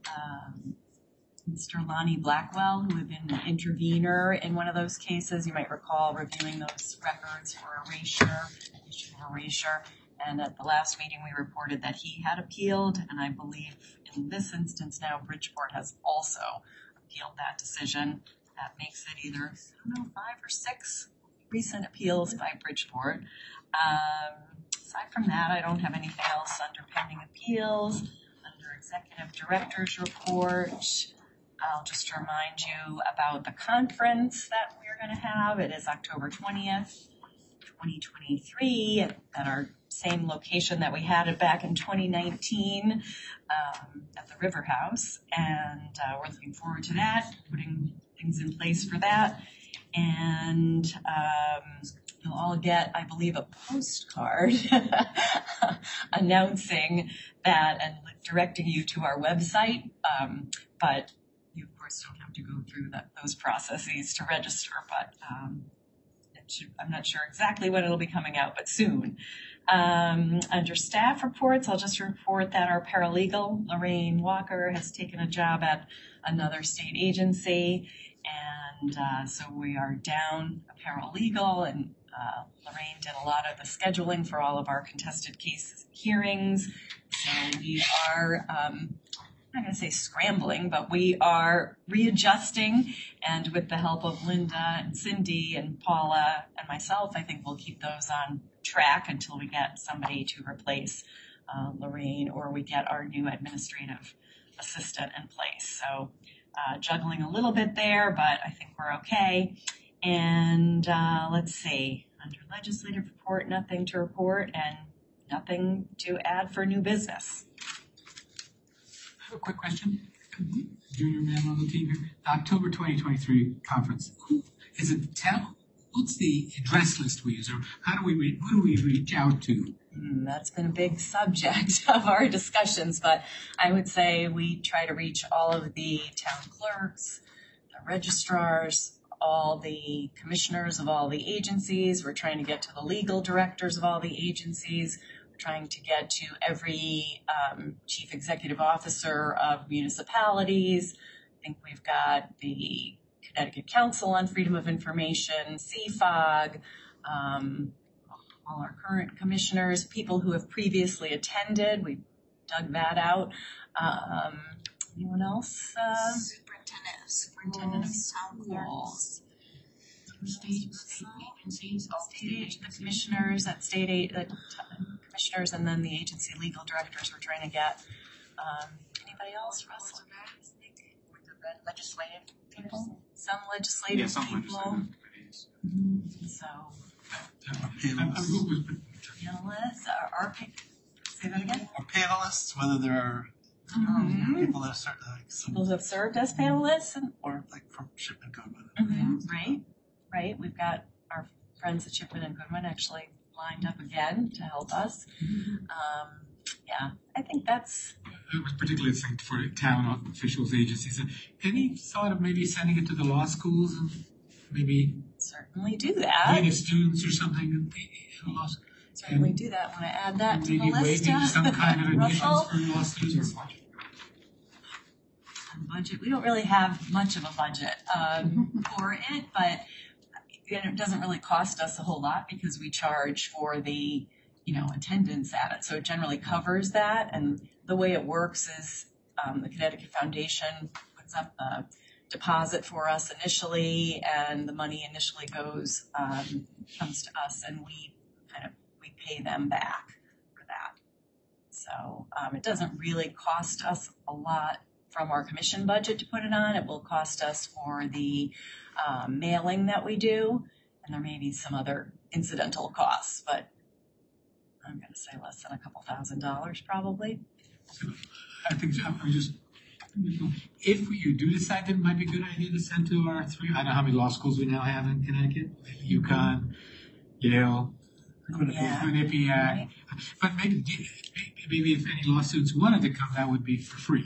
Mr. Lonnie Blackwell, who had been an intervener in one of those cases, you might recall reviewing those records for erasure. And at the last meeting, we reported that he had appealed, and I believe in this instance now, Bridgeport has also appealed that decision. That makes it either, 5 or 6 recent appeals by Bridgeport. Aside from that, I don't have anything else under pending appeals. Under executive director's report, I'll just remind you about the conference that we're going to have. It is October 20th, 2023 at our same location that we had it back in 2019 at the River House. And we're looking forward to that, putting things in place for that. And you'll all get, I believe, a postcard announcing that and directing you to our website. But you, of course, don't have to go through those processes to register. But I'm not sure exactly when it'll be coming out, but soon. Under staff reports, I'll just report that our paralegal, Lorraine Walker, has taken a job at another state agency. And so we are down a paralegal, and Lorraine did a lot of the scheduling for all of our contested case hearings. So we are, I'm not going to say scrambling, but we are readjusting. And with the help of Linda and Cindy and Paula and myself, I think we'll keep those on track until we get somebody to replace Lorraine, or we get our new administrative assistant in place. So juggling a little bit there, but I think we're okay. And let's see, under legislative report, nothing to report and nothing to add for new business. I have a quick question. Junior man on the team here. The October 2023 conference. Who is it? What's the address list we use, or who do we reach out to? That's been a big subject of our discussions, but I would say we try to reach all of the town clerks, the registrars, all the commissioners of all the agencies. We're trying to get to the legal directors of all the agencies. We're trying to get to every chief executive officer of municipalities. I think we've got the Connecticut Council on Freedom of Information, CFOG, all our current commissioners, people who have previously attended. We dug that out. Anyone else? Superintendent of town clerks. State agencies, The commissioners at commissioners, and then the agency legal directors we're trying to get. Anybody else, Russell? legislative people. Some legislative people. So. Panelists, say that again? Our panelists, whether there are people that have served, people who have served as panelists, or like from Shipman Goodwin. Right. We've got our friends at Shipman and Goodwin actually lined up again to help us. I think that's. It was particularly listening for town officials, agencies. Any thought of maybe sending it to the law schools and maybe certainly do that. Maybe students or something in the law schools. Certainly do that. Want to add that to the list? Maybe some kind of admissions for law students. Budget. We don't really have much of a budget for it, but it doesn't really cost us a whole lot because we charge for the attendance at it. So it generally covers that. And the way it works is the Connecticut Foundation puts up the deposit for us initially, and the money initially comes to us, and we pay them back for that. So it doesn't really cost us a lot from our commission budget to put it on. It will cost us for the mailing that we do, and there may be some other incidental costs, but I'm going to say less than a couple $1,000 probably. I think I'm just, if you do decide that it might be a good idea to send to our three, I don't know how many law schools we now have in Connecticut, UConn, Yale, Quinnipiac, right. But maybe if any law students wanted to come, that would be for free.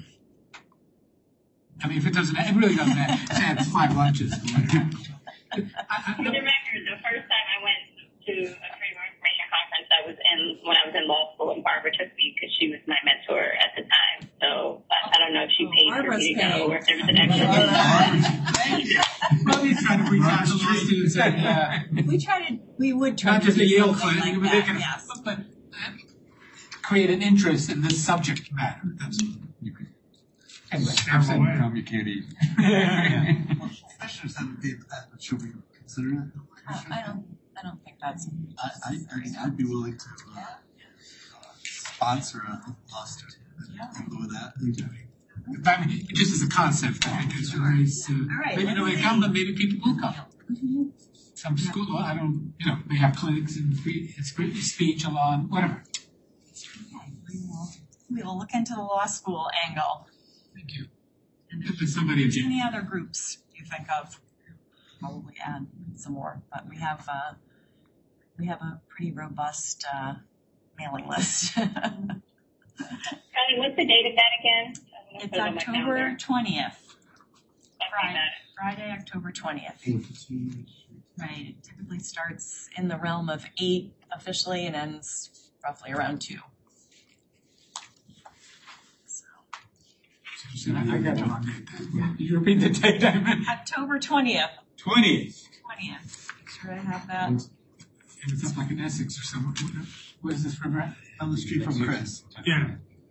I mean, if it really doesn't matter, say it's 5 lunches. For the record, the first time I went to a Freedom of Information conference, I was when I was in law school, and Barbara took me because she was my mentor at the time. So I don't know if she paid for me to go or if there was an extra. Well, we try to reach out to law students and we would try not to just the do Yale something clinic, like but they that, can yes. but create an interest in this subject matter. That's anyway. Come, you can't eat. Commissioners haven't paid for that, but should we consider it? I don't think that's. I'd be willing to sponsor a law student and go with that. I mean, just as a concept, I think it's nice. Maybe nobody come, but maybe people will come. Some school, they have clinics and speech along, whatever. We will look into the law school angle. Thank you. And if there's somebody any other groups you think of, probably add some more. But we have a pretty robust mailing list. Connie, what's the date of that again? It's October 20th. Friday, October 20th. Right. It typically starts in the realm of 8 officially and ends roughly around 2. I got the wrong date. You repeat the date, October 20th. 20th. Make sure I have that. And it's up like in Essex or somewhere. Where is this from? On the street from Chris. Yeah.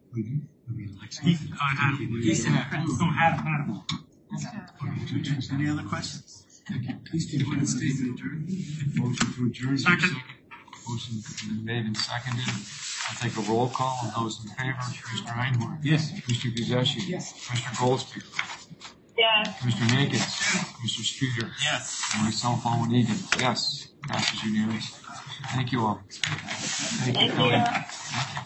Any other questions? Please do one statement adjourned. Motion to adjourn. Second. Motion made and seconded. I'll take a roll call. All those in favor, Commissioner Einhorn. Yes. Commissioner Guzzeski. Yes. Commissioner Goldspear. Yes. Commissioner Hankins. Commissioner Streeter. Yes. And myself, Owen Egan. Yes. Passes unanimously. Thank you all. Thank you.